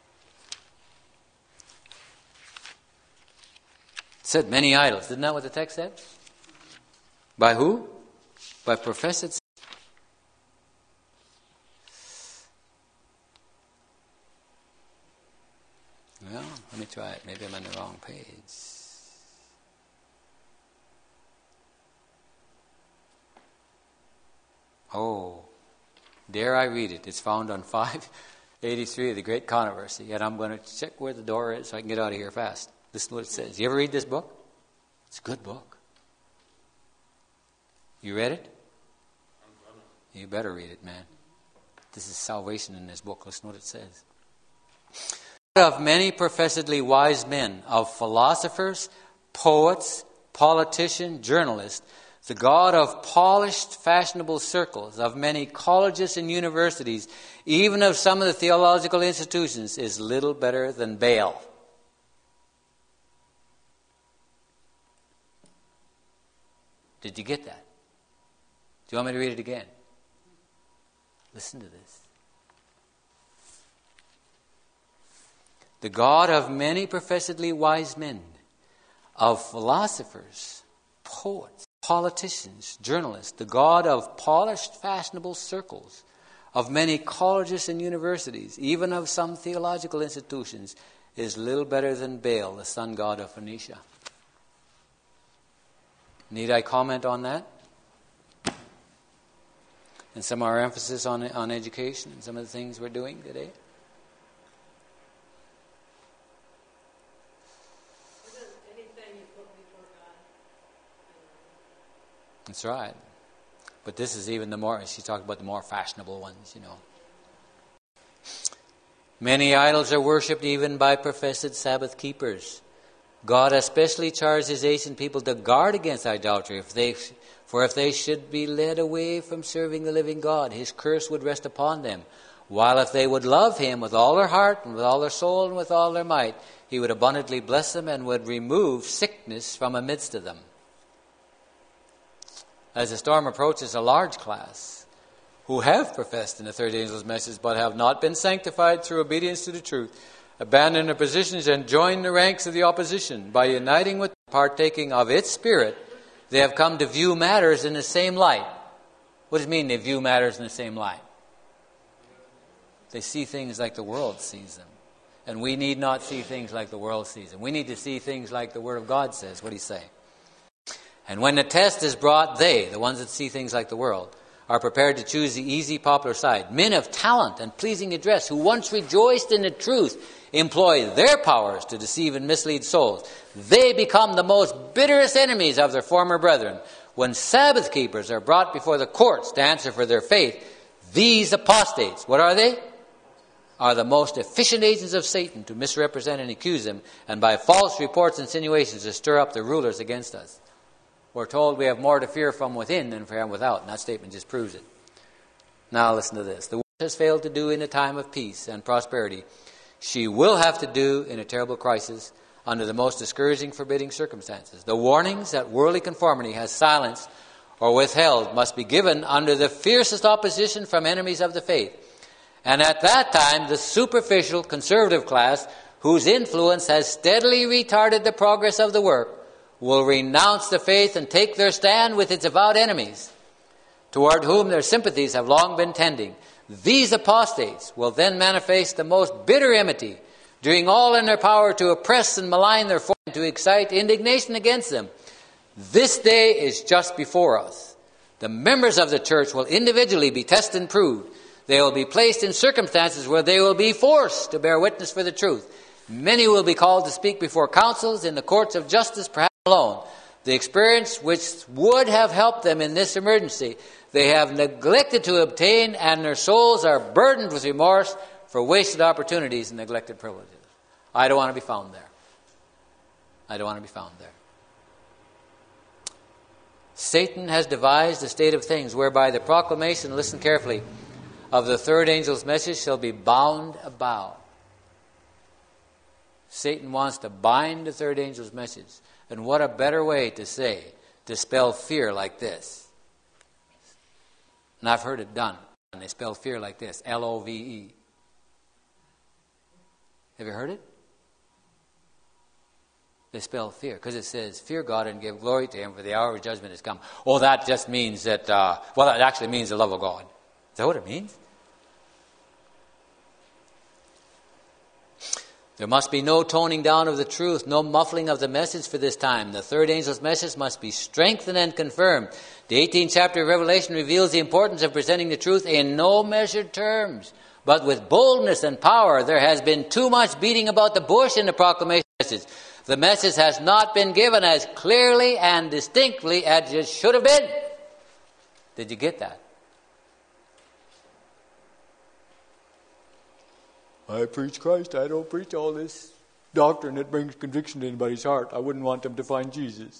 said many idols. Isn't that what the text said? By who? By professed. Well, let me try it. Maybe I'm on the wrong page. Oh, dare I read it? It's found on 583 of the Great Controversy. And I'm going to check where the door is so I can get out of here fast. Listen to what it says. You ever read this book? It's a good book. You read it? You better read it, man. This is salvation in this book. Listen to what it says. Of many professedly wise men, of philosophers, poets, politicians, journalists, the God of polished, fashionable circles, of many colleges and universities, even of some of the theological institutions, is little better than Baal. Did you get that? Do you want me to read it again? Listen to this. The God of many professedly wise men, of philosophers, poets, politicians, journalists, the God of polished, fashionable circles, of many colleges and universities, even of some theological institutions, is little better than Baal, the sun god of Phoenicia. Need I comment on that? And some of our emphasis on education and some of the things we're doing today? That's right. But this is even the more, she talked about the more fashionable ones, Many idols are worshipped even by professed Sabbath keepers. God especially charged His ancient people to guard against idolatry. For if they should be led away from serving the living God, His curse would rest upon them. While if they would love Him with all their heart and with all their soul and with all their might, He would abundantly bless them and would remove sickness from amidst of them. As the storm approaches, a large class who have professed in the third angel's message but have not been sanctified through obedience to the truth, abandon their positions and join the ranks of the opposition. By uniting with and partaking of its spirit, they have come to view matters in the same light. What does it mean they view matters in the same light? They see things like the world sees them. And we need not see things like the world sees them. We need to see things like the Word of God says. What do you say? And when the test is brought, they, the ones that see things like the world, are prepared to choose the easy, popular side. Men of talent and pleasing address, who once rejoiced in the truth, employ their powers to deceive and mislead souls. They become the most bitterest enemies of their former brethren. When Sabbath keepers are brought before the courts to answer for their faith, these apostates, what are they? Are the most efficient agents of Satan to misrepresent and accuse him, and by false reports and insinuations to stir up the rulers against us. We're told we have more to fear from within than from without, and that statement just proves it. Now listen to this. The world has failed to do in a time of peace and prosperity. She will have to do in a terrible crisis under the most discouraging, forbidding circumstances. The warnings that worldly conformity has silenced or withheld must be given under the fiercest opposition from enemies of the faith. And at that time, the superficial conservative class, whose influence has steadily retarded the progress of the work, will renounce the faith and take their stand with its avowed enemies, toward whom their sympathies have long been tending. These apostates will then manifest the most bitter enmity, doing all in their power to oppress and malign their foes and to excite indignation against them. This day is just before us. The members of the church will individually be tested and proved. They will be placed in circumstances where they will be forced to bear witness for the truth. Many will be called to speak before councils in the courts of justice, perhaps alone. The experience which would have helped them in this emergency, they have neglected to obtain, and their souls are burdened with remorse for wasted opportunities and neglected privileges. I don't want to be found there. I don't want to be found there. Satan has devised a state of things whereby the proclamation, listen carefully, of the third angel's message shall be bound about. Satan wants to bind the third angel's message. And what a better way to say, to spell fear like this. And I've heard it done. And they spell fear like this, L-O-V-E. Have you heard it? They spell fear, because it says, fear God and give glory to Him, for the hour of judgment has come. Oh, that just means that, that actually means the love of God. Is that what it means? There must be no toning down of the truth, no muffling of the message for this time. The third angel's message must be strengthened and confirmed. The 18th chapter of Revelation reveals the importance of presenting the truth in no measured terms, but with boldness and power. There has been too much beating about the bush in the proclamation message. The message has not been given as clearly and distinctly as it should have been. Did you get that? I preach Christ. I don't preach all this doctrine that brings conviction to anybody's heart. I wouldn't want them to find Jesus,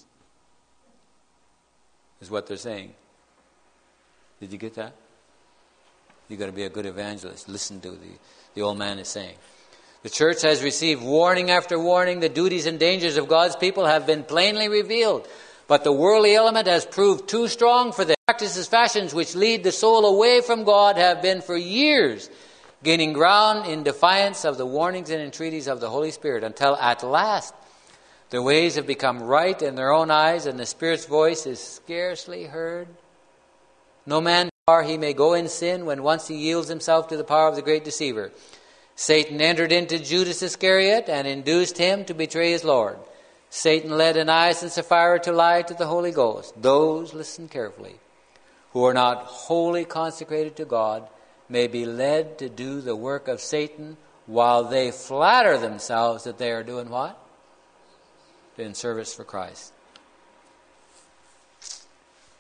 is what they're saying. Did you get that? You've got to be a good evangelist. Listen to the old man is saying. The church has received warning after warning. The duties and dangers of God's people have been plainly revealed. But the worldly element has proved too strong for them. Practices, fashions which lead the soul away from God have been for years gaining ground in defiance of the warnings and entreaties of the Holy Spirit, until at last their ways have become right in their own eyes, and the Spirit's voice is scarcely heard. No man far he may go in sin when once he yields himself to the power of the great deceiver. Satan entered into Judas Iscariot and induced him to betray his Lord. Satan led Ananias and Sapphira to lie to the Holy Ghost. Those, listen carefully, who are not wholly consecrated to God may be led to do the work of Satan while they flatter themselves that they are doing what? In service for Christ.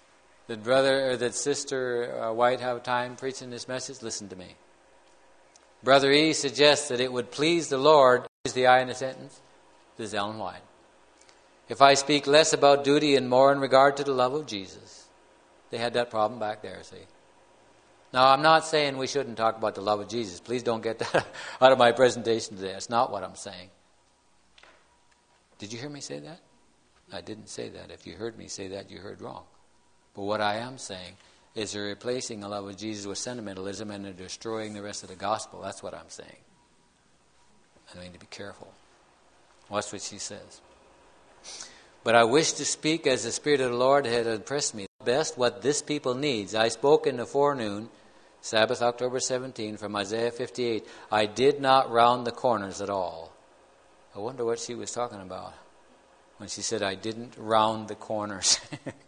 Did brother or did Sister White have time preaching this message? Listen to me. Brother E suggests that it would please the Lord. Is the I in the sentence? This is Ellen White. If I speak less about duty and more in regard to the love of Jesus. They had that problem back there, see. Now, I'm not saying we shouldn't talk about the love of Jesus. Please don't get that out of my presentation today. That's not what I'm saying. Did you hear me say that? I didn't say that. If you heard me say that, you heard wrong. But what I am saying is they're replacing the love of Jesus with sentimentalism and they're destroying the rest of the gospel. That's what I'm saying. I need to be careful. Watch what she says. But I wish to speak as the Spirit of the Lord had impressed me best what this people needs. I spoke in the forenoon, Sabbath, October 17, from Isaiah 58. I did not round the corners at all. I wonder what she was talking about when she said, I didn't round the corners.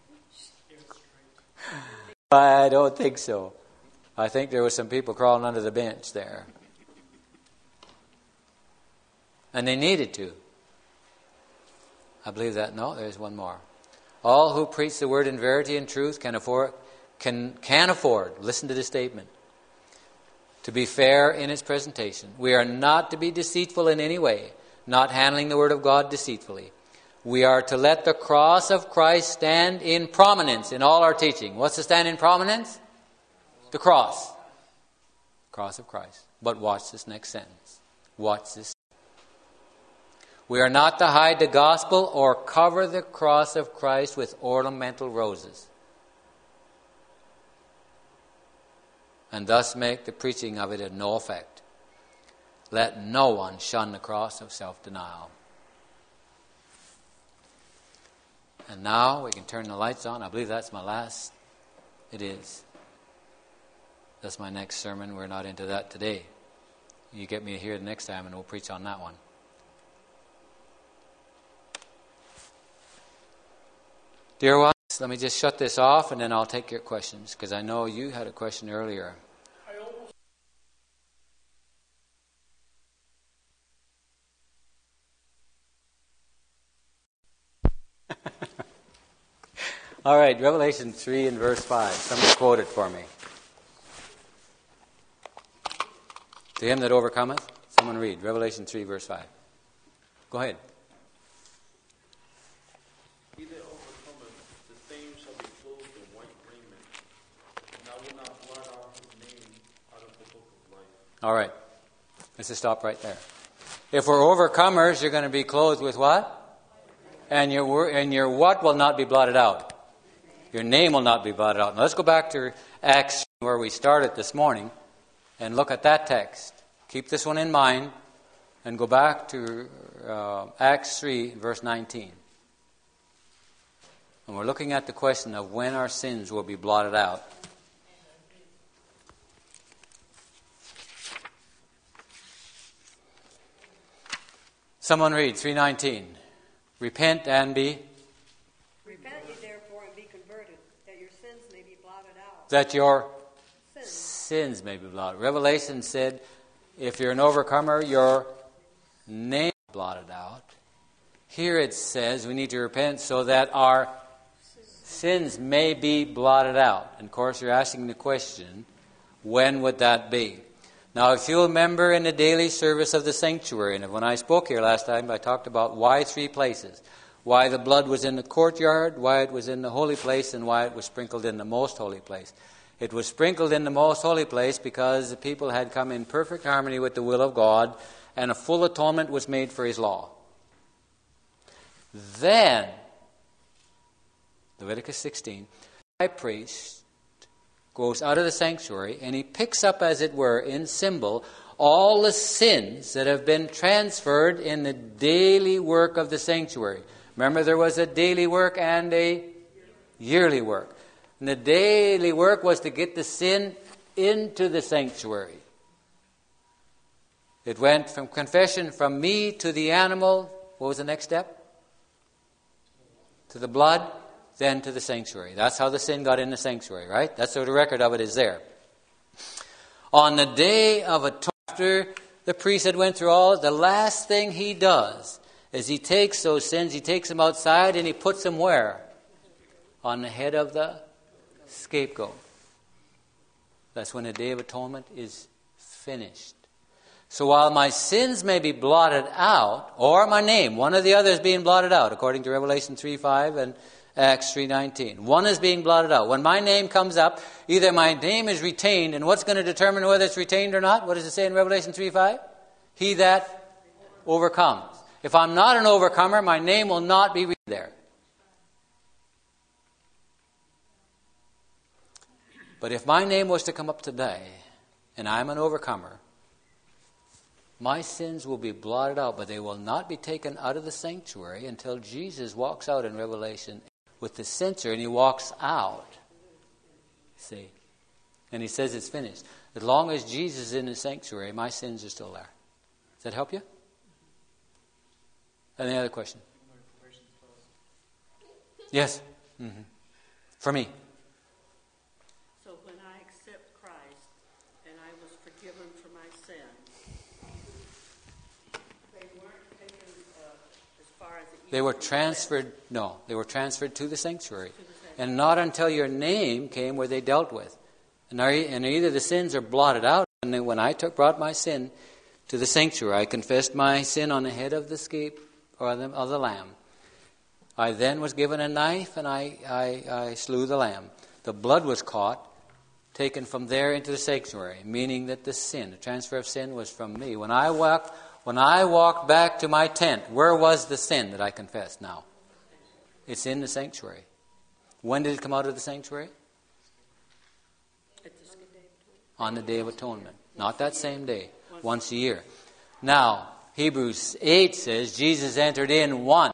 I don't think so. I think there were some people crawling under the bench there. And they needed to. I believe that. No, there's one more. All who preach the word in verity and truth can afford, listen to this statement, to be fair in its presentation. We are not to be deceitful in any way, not handling the word of God deceitfully. We are to let the cross of Christ stand in prominence in all our teaching. What's to stand in prominence? The cross. Cross of Christ. But watch this next sentence. Watch this. We are not to hide the gospel or cover the cross of Christ with ornamental roses, and thus make the preaching of it of no effect. Let no one shun the cross of self-denial. And now we can turn the lights on. I believe that's my last. It is. That's my next sermon. We're not into that today. You get me here the next time and we'll preach on that one. Dear ones, let me just shut this off and then I'll take your questions, because I know you had a question earlier. All right, Revelation 3 and verse 5. Somebody quote it for me. To him that overcometh, someone read. Revelation 3 verse 5. Go ahead.
He that overcometh, the same shall be clothed in white raiment, and I will not blot out his name out of the book of life.
All right. Let's just stop right there. If we're overcomers, you're going to be clothed with what? And your what will not be blotted out? Your name will not be blotted out. Now let's go back to Acts where we started this morning and look at that text. Keep this one in mind and go back to Acts 3 verse 19. And we're looking at the question of when our sins will be blotted out. Someone read 3:19. Repent and be...
Repent ye therefore and be converted, that your sins may be blotted out.
That your sins may be blotted. Revelation said, if you're an overcomer, your name is blotted out. Here it says we need to repent so that our sins may be blotted out. And of course, you're asking the question, when would that be? Now, if you'll remember in the daily service of the sanctuary, and when I spoke here last time, I talked about why 3 places. Why the blood was in the courtyard, why it was in the holy place, and why it was sprinkled in the most holy place. It was sprinkled in the most holy place because the people had come in perfect harmony with the will of God, and a full atonement was made for His law. Then, Leviticus 16, the high priest goes out of the sanctuary and he picks up, as it were, in symbol, all the sins that have been transferred in the daily work of the sanctuary. Remember, there was a daily work and a yearly work. And the daily work was to get the sin into the sanctuary. It went from confession from me to the animal. What was the next step? To the blood. Then to the sanctuary. That's how the sin got in the sanctuary, right? That's so the record of it is there. On the day of atonement, after the priest had went through all, the last thing he does is he takes those sins, he takes them outside and he puts them where? On the head of the scapegoat. That's when the Day of Atonement is finished. So while my sins may be blotted out, or my name, one or the other is being blotted out, according to Revelation 3:5 and Acts 3:19. One is being blotted out. When my name comes up, either my name is retained, and what's going to determine whether it's retained or not? What does it say in Revelation 3:5? He that overcomes. If I'm not an overcomer, my name will not be there. But if my name was to come up today, and I'm an overcomer, my sins will be blotted out, but they will not be taken out of the sanctuary until Jesus walks out in Revelation with the censer, and he walks out. See? And he says it's finished. As long as Jesus is in the sanctuary, my sins are still there. Does that help you? Any other question? Yes? Mm-hmm. For me.
So when I accept Christ and I was forgiven for my sin, they weren't taken as far as it
They were transferred, they were transferred to the sanctuary. And not until your name came were they dealt with. And either the sins are blotted out, and then when I brought my sin to the sanctuary, I confessed my sin on the head of the scape or of the lamb. I then was given a knife, and I slew the lamb. The blood was caught, taken from there into the sanctuary, meaning that the transfer of sin was from me. When I walked back to my tent, where was the sin that I confessed now? It's in the sanctuary. When did it come out of the sanctuary? On the Day of Atonement. Not that same day. Once a year. Now, Hebrews 8 says Jesus entered in once.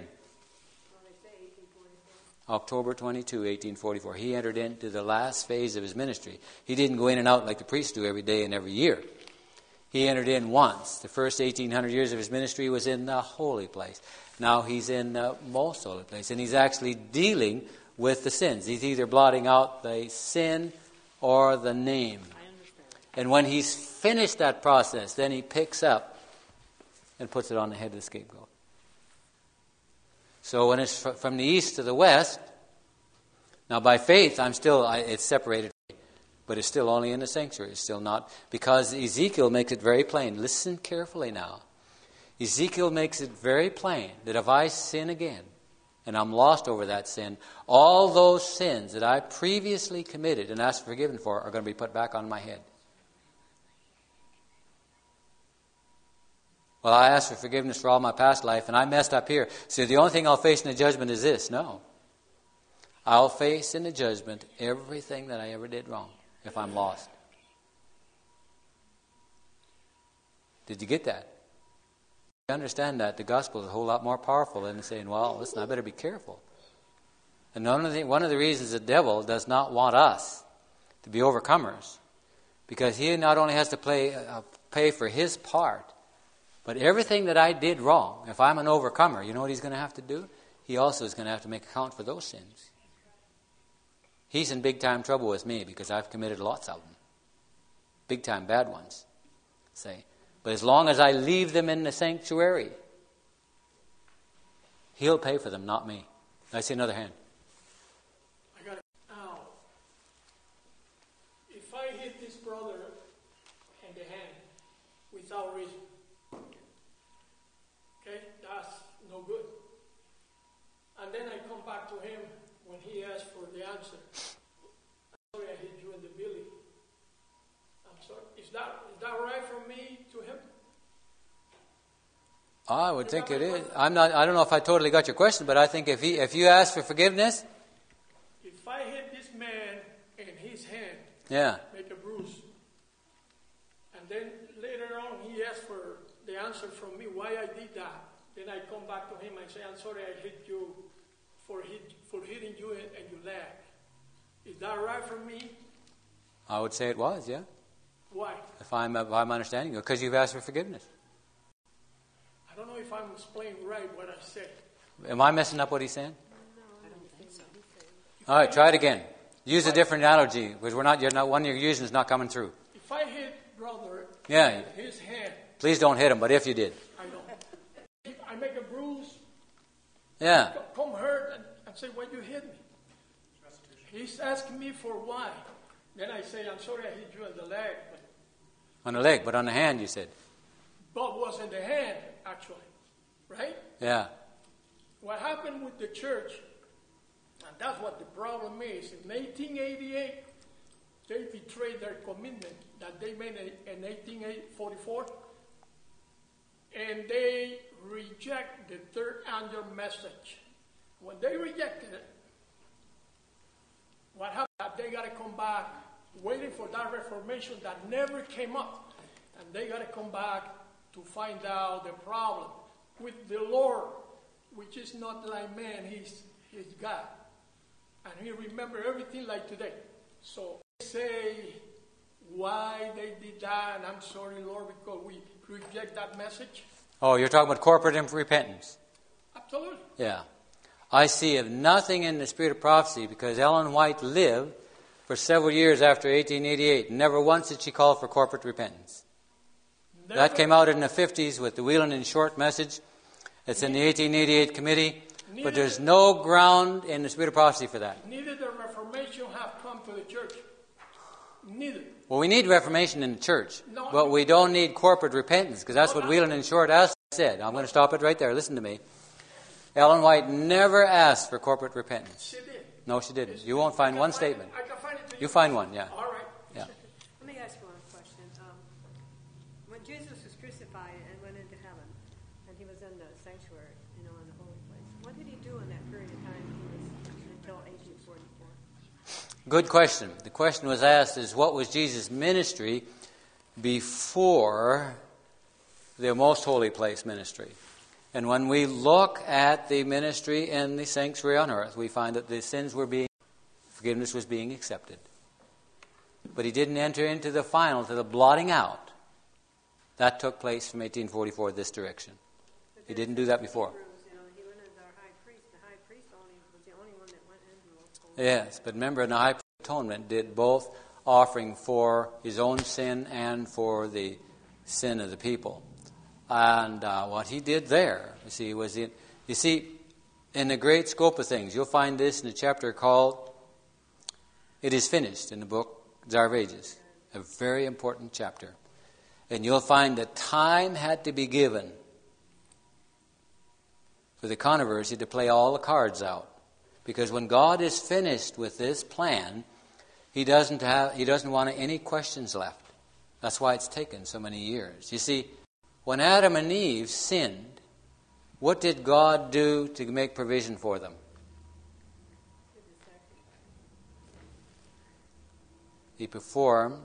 October 22, 1844. He entered into the last phase of his ministry. He didn't go in and out like the priests do every day and every year. He entered in once. The first 1,800 years of his ministry was in the holy place. Now he's in the most holy place. And he's actually dealing with the sins. He's either blotting out the sin or the name. And when he's finished that process, then he picks up and puts it on the head of the scapegoat. So when it's from the east to the west, now by faith it's separated, but it's still only in the sanctuary. It's still not, because Ezekiel makes it very plain. Listen carefully now. Ezekiel makes it very plain that if I sin again, and I'm lost over that sin, all those sins that I previously committed and asked forgiveness for are going to be put back on my head. Well, I asked for forgiveness for all my past life, and I messed up here. So the only thing I'll face in the judgment is this. No. I'll face in the judgment everything that I ever did wrong if I'm lost. Did you get that? You understand that the gospel is a whole lot more powerful than saying, well, listen, I better be careful. And one of the reasons the devil does not want us to be overcomers, because he not only has to pay for his part, but everything that I did wrong, if I'm an overcomer, you know what he's going to have to do? He also is going to have to make account for those sins. He's in big time trouble with me because I've committed lots of them. Big time bad ones. Say. But as long as I leave them in the sanctuary, he'll pay for them, not me. I see another hand.
I got it. Now, if I hit this brother in the hand without reason, okay, that's no good. And then I come back to him when he asks for the answer. I'm sorry I hit you in the belly. I'm sorry. Is that right from me to him?
I would think it is. I don't know if I totally got your question, but I think if you ask for forgiveness,
if I hit this man in his hand,
yeah,
make a bruise, and then later on he asks for the answer from me why I did that, then I come back to him and say, I'm sorry I hit you for hitting you and your leg. Is that right for me?
I would say it was, yeah.
Why?
If I'm understanding you, because you've asked for forgiveness.
I don't know if I'm explaining right what I said.
Am I messing up what he's saying? No, I don't think so. All right, try it again. Use a different analogy, because one you're using is not coming through.
If I hit brother
in
his hand.
Please don't hit him, but if you did.
I don't. I make a bruise.
Yeah.
Come hurt and say, why you hit me? He's asking me for why. Then I say, I'm sorry I hit you on the leg.
On the leg, but on the hand, you said.
But was in the hand, actually. Right?
Yeah.
What happened with the church, and that's what the problem is, in 1888, they betrayed their commitment that they made in 1844, and they reject the third annual message. When they rejected it, what happened? They got to come back, waiting for that reformation that never came up, and they got to come back to find out the problem with the Lord, which is not like man, he's God. And he remembers everything like today. So they say why they did that, and I'm sorry, Lord, because we reject that message.
Oh, you're talking about corporate repentance.
Absolutely.
Yeah. I see of nothing in the spirit of prophecy because Ellen White lived for several years after 1888. Never once did she call for corporate repentance.
Never.
That came out in the 50s with the Whelan and Short message. It's in the 1888 committee. But there's no ground in the spirit of prophecy for that.
Neither the Reformation have come to the church. Neither.
Well, we need reformation in the church.
No.
But we don't need corporate repentance because that's what Whelan and Short said. I'm going to stop it right there. Listen to me. Ellen White never asked for corporate repentance.
She did.
No, she didn't. You won't find one statement.
I can find it to you.
You find one, yeah.
All right.
Yeah.
Let me ask you one question. When Jesus was crucified and went into heaven, and he was in the sanctuary, in the holy place, what did he do in that period of time until 1844?
Good question. The question was asked is what was Jesus' ministry before the most holy place ministry? And when we look at the ministry in the sanctuary on earth, we find that the forgiveness was being accepted. But he didn't enter into the final, to the blotting out. That took place from 1844, this direction. He didn't do that before.
He went as our high priest. The high priest was the only one that went into the
Yes, but remember, the high priest atonement did both offering for his own sin and for the sin of the people. And what he did there, was in the great scope of things, you'll find this in a chapter called "It Is Finished" in the book Desire of Ages, a very important chapter. And you'll find that time had to be given for the controversy to play all the cards out, because when God is finished with this plan, He doesn't want any questions left. That's why it's taken so many years. You see, when Adam and Eve sinned, what did God do to make provision for them? He performed.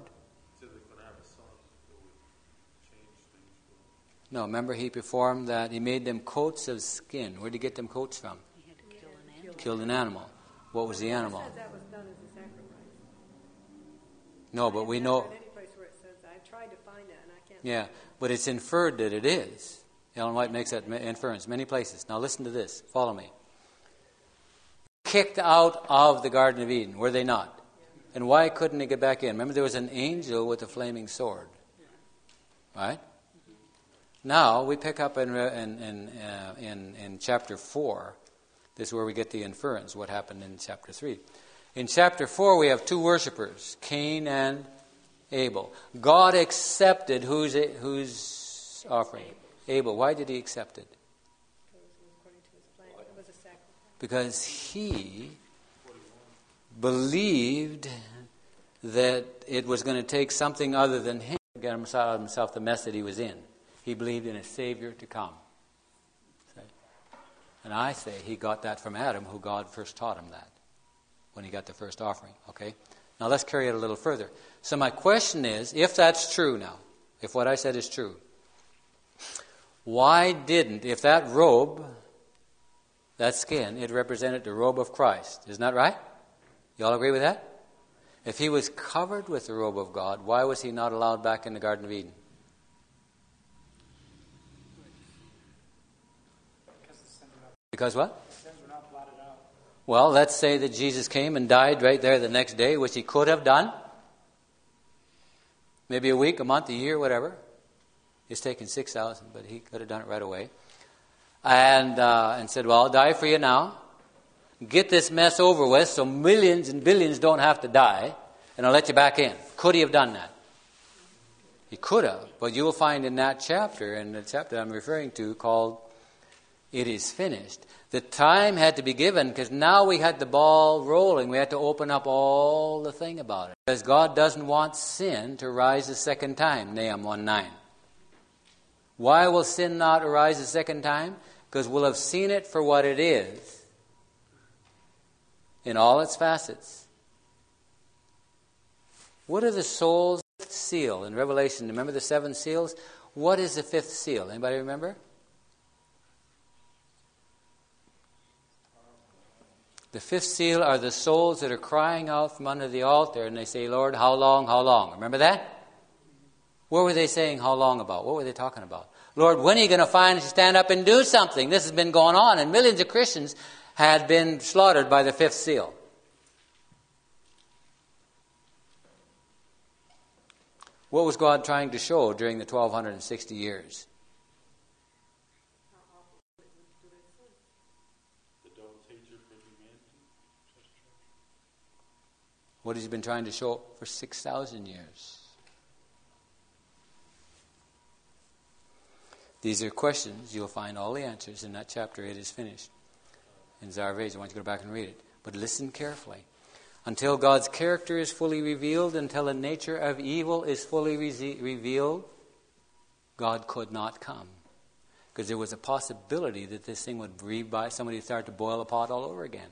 No, remember he performed that. He made them coats of skin. Where did he get them coats from?
He had to kill an animal.
Killed an animal. What was the animal?
It says that was done as a sacrifice.
No, but we
I
know.
haven't read any place where it says that. I tried to find that and I can't.
Yeah, but it's inferred that it is. Ellen White makes that inference many places. Now listen to this. Follow me. Kicked out of the Garden of Eden, were they not? And why couldn't they get back in? Remember, there was an angel with a flaming sword. Right? Now we pick up in chapter 4. This is where we get the inference, what happened in chapter 3. In chapter 4 we have two worshipers, Cain and Abel. God accepted whose offering? Abel. Why did he accept it?
According to his plan, it was a sacrifice.
Because he believed that it was going to take something other than him to get himself the mess that he was in. He believed in a Savior to come. And I say he got that from Adam, who God first taught him that when he got the first offering. Okay? Now let's carry it a little further. So my question is, if that's true now, if what I said is true, why didn't, if that robe, that skin, it represented the robe of Christ. Isn't that right? You all agree with that? If he was covered with the robe of God, why was he not allowed back in the Garden of Eden? Because what?
Sins were not blotted out.
Well, let's say that Jesus came and died right there the next day, which he could have done. Maybe a week, a month, a year, whatever. It's taken 6,000, but he could have done it right away. And said, well, I'll die for you now. get this mess over with so millions and billions don't have to die, and I'll let you back in. Could he have done that? He could have, but you will find in that chapter, in the chapter I'm referring to called It Is Finished, the time had to be given because now we had the ball rolling. We had to open up all the thing about it. Because God doesn't want sin to rise a second time, Nahum 1:9. Why will sin not arise a second time? Because we'll have seen it for what it is in all its facets. What are the soul's fifth seal in Revelation? Remember the 7 seals? What is the 5th seal? Anybody remember? The 5th seal are the souls that are crying out from under the altar and they say, Lord, how long, how long? Remember that? What were they saying how long about? What were they talking about? Lord, when are you going to finally stand up and do something? This has been going on, and millions of Christians had been slaughtered by the 5th seal. What was God trying to show during the 1260 years? What has he been trying to show for 6,000 years? These are questions. You'll find all the answers in that chapter. It Is Finished. In Desire of Age. I want you to go back and read it. But listen carefully. Until God's character is fully revealed, until the nature of evil is fully revealed, God could not come. Because there was a possibility that this thing would breathe by, somebody would start to boil the pot all over again.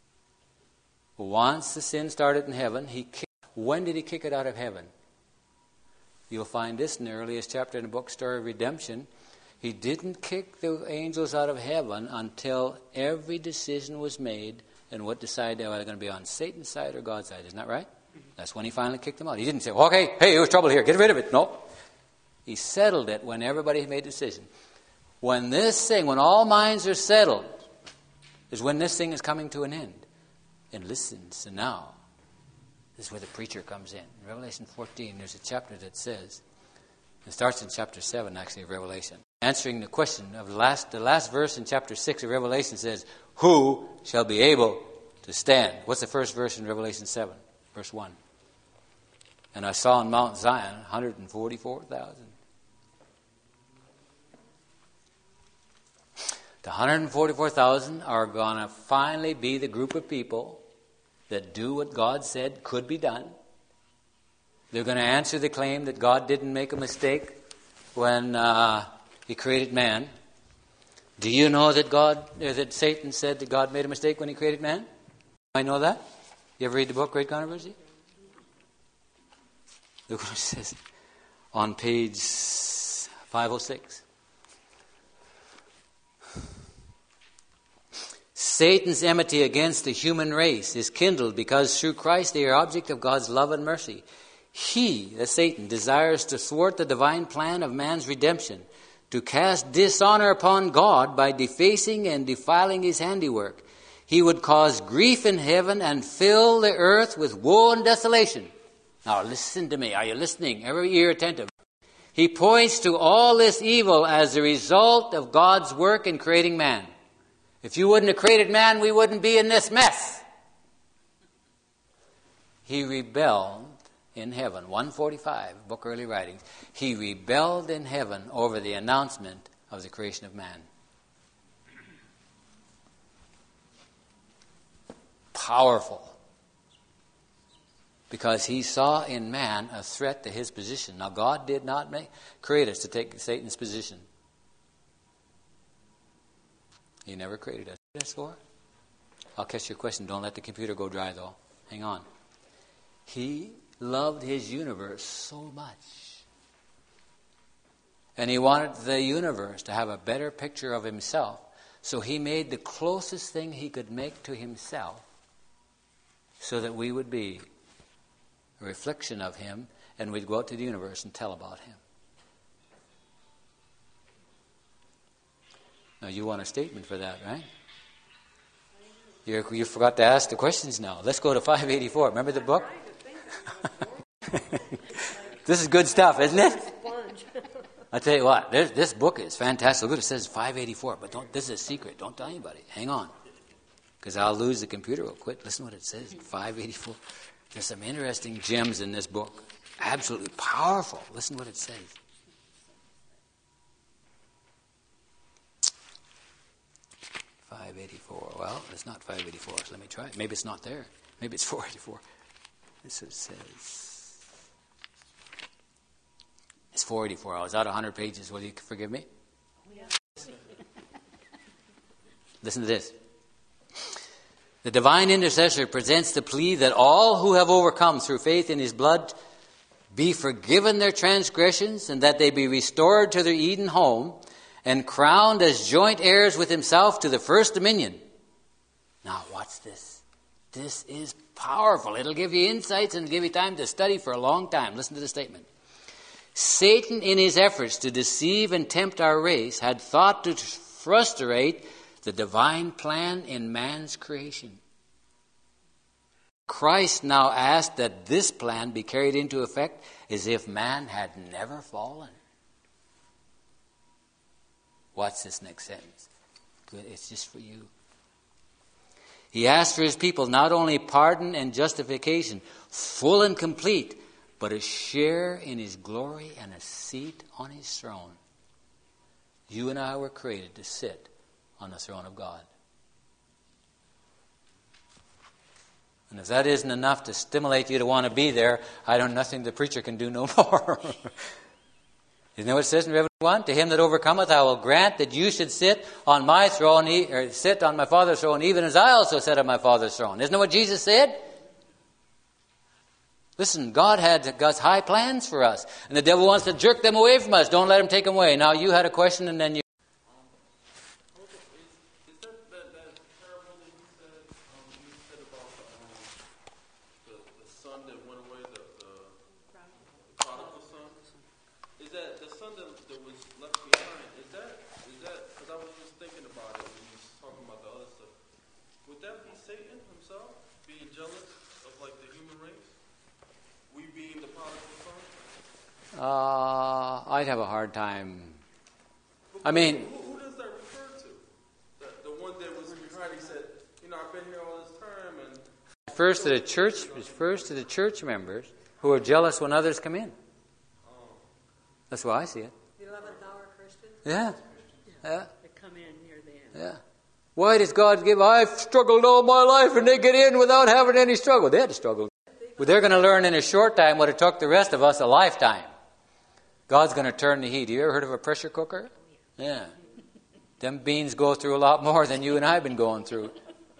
Once the sin started in heaven, when did he kick it out of heaven? You'll find this in the earliest chapter in the book, Story of Redemption. He didn't kick the angels out of heaven until every decision was made and what decided they were going to be on Satan's side or God's side. Isn't that right? That's when he finally kicked them out. He didn't say, okay, hey, there was trouble here, get rid of it. No. He settled it when everybody made a decision. When all minds are settled, is when this thing is coming to an end. And listen, so now, this is where the preacher comes in. In Revelation 14, there's a chapter that says, it starts in chapter 7, actually, of Revelation. Answering the question of the last verse in chapter 6 of Revelation says, who shall be able to stand? What's the first verse in Revelation 7? Verse 1. And I saw on Mount Zion 144,000. The 144,000 are going to finally be the group of people that do what God said could be done. They're going to answer the claim that God didn't make a mistake when he created man. Do you know that Satan said that God made a mistake when he created man? I know that. You ever read the book Great Controversy? Look what it says on page 506. Satan's enmity against the human race is kindled because through Christ they are object of God's love and mercy. He, Satan, desires to thwart the divine plan of man's redemption, to cast dishonor upon God by defacing and defiling his handiwork. He would cause grief in heaven and fill the earth with woe and desolation. Now listen to me. Are you listening? Every ear attentive. He points to all this evil as a result of God's work in creating man. If you wouldn't have created man, we wouldn't be in this mess. He rebelled in heaven. 145, book Early Writings. He rebelled in heaven over the announcement of the creation of man. Powerful. Because he saw in man a threat to his position. Now God did not create us to take Satan's position. He never created us. That's for? I'll catch your question. Don't let the computer go dry though. Hang on. He loved his universe so much. And he wanted the universe to have a better picture of himself. So he made the closest thing he could make to himself so that we would be a reflection of him and we'd go out to the universe and tell about him. Now you want a statement for that, right? You forgot to ask the questions now. Let's go to 584. Remember the book? This is good stuff, isn't it? I tell you what, this book is fantastic. Look, it says 584, but this is a secret. Don't tell anybody. Hang on. because I'll lose the computer real quick. Listen to what it says in 584. There's some interesting gems in this book. Absolutely powerful. Listen to what it says. Well, it's not 584, so let me try it. Maybe it's not there. Maybe it's 484. This is what it says. It's 484. I was out 100 pages. Will you forgive me? Listen to this. The divine intercessor presents the plea that all who have overcome through faith in his blood be forgiven their transgressions and that they be restored to their Eden home and crowned as joint heirs with himself to the first dominion. Now, watch this. This is powerful. It'll give you insights and give you time to study for a long time. Listen to the statement. Satan, in his efforts to deceive and tempt our race, had thought to frustrate the divine plan in man's creation. Christ now asked that this plan be carried into effect as if man had never fallen. Watch this next sentence. Good, it's just for you. He asked for his people not only pardon and justification, full and complete, but a share in his glory and a seat on his throne. You and I were created to sit on the throne of God. And if that isn't enough to stimulate you to want to be there, I don't nothing the preacher can do no more. Isn't that what it says in Revelation 1? To him that overcometh I will grant that you should sit on my throne, or sit on my Father's throne, even as I also sit on my Father's throne. Isn't that what Jesus said? Listen, God had God's high plans for us. And the devil wants to jerk them away from us. Don't let him take them away. Now you had a question and then you...
Is that parable that you said about the son that went away, the prodigal son? Is that the son that was left behind? Is that because I was just thinking about it when you was talking about the other stuff. Would that be Satan himself being jealous of like the human race? We being the prodigal son?
I'd have a hard time. I mean...
Who does that refer to? The one that was behind, he said, I've been here all this time and...
First to the church members who are jealous when others come in. That's why I see it.
11th hour Christians?
Yeah.
They come in near the end.
Yeah. Why does God give... I've struggled all my life and they get in without having any struggle. They had to struggle. Well, they're going to learn in a short time what it took the rest of us a lifetime. God's going to turn the heat. You ever heard of a pressure cooker? Yeah. Them beans go through a lot more than you and I have been going through.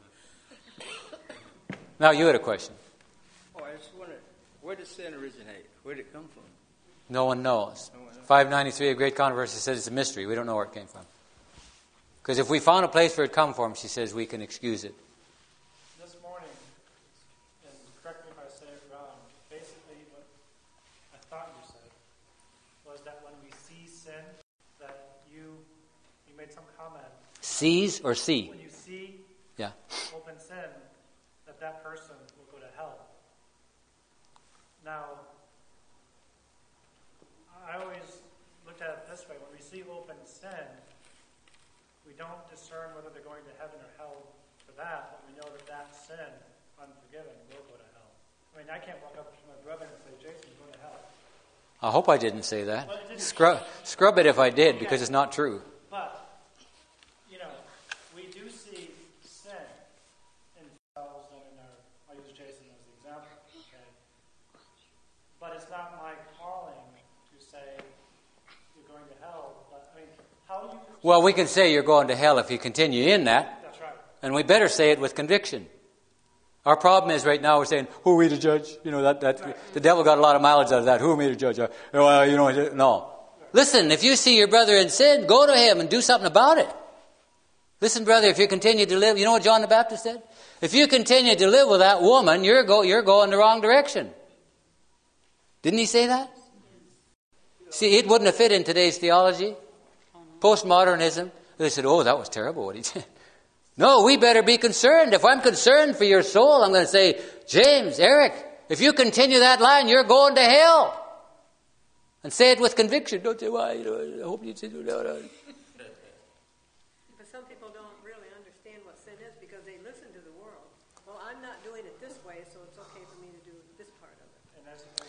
Now, you had a question.
Oh, I just wondered, where did sin originate? Where did it come from?
No one knows. 593, a great controversy, says it's a mystery. We don't know where it came from. Because if we found a place where it come from, she says we can excuse it.
This morning, and correct me if I say it wrong, basically what I thought you said was that when we see sin, that you made some comment.
Sees or see?
When you see
Yeah.
open sin, that person will go to hell. Now, I always looked at it this way. When we see open sin, we don't discern whether they're going to heaven or hell for that, but we know that sin, unforgiven, will go to hell. I mean, I can't walk up to my brother and say, Jason's going to hell.
I hope I didn't say that. Scrub it if I did, because it's not true.
But, we do see sin in ourselves and in our, I'll use Jason as the example, okay? But it's not my calling to say you're going to hell. But, I mean, how you...
Well, we can say you're going to hell if you continue in that.
That's right.
And we better say it with conviction. Our problem is right now we're saying, who are we to judge? The devil got a lot of mileage out of that. Who are we to judge? No. Listen, if you see your brother in sin, go to him and do something about it. Listen, brother, if you continue to live, you know what John the Baptist said? If you continue to live with that woman, you're going the wrong direction. Didn't he say that? See, it wouldn't have fit in today's theology. Postmodernism. They said, that was terrible what he did. No, we better be concerned. If I'm concerned for your soul, I'm going to say, James, Eric, if you continue that line, you're going to hell. And say it with conviction. Don't say, I hope you do that.
But some people don't really understand what sin is because they listen to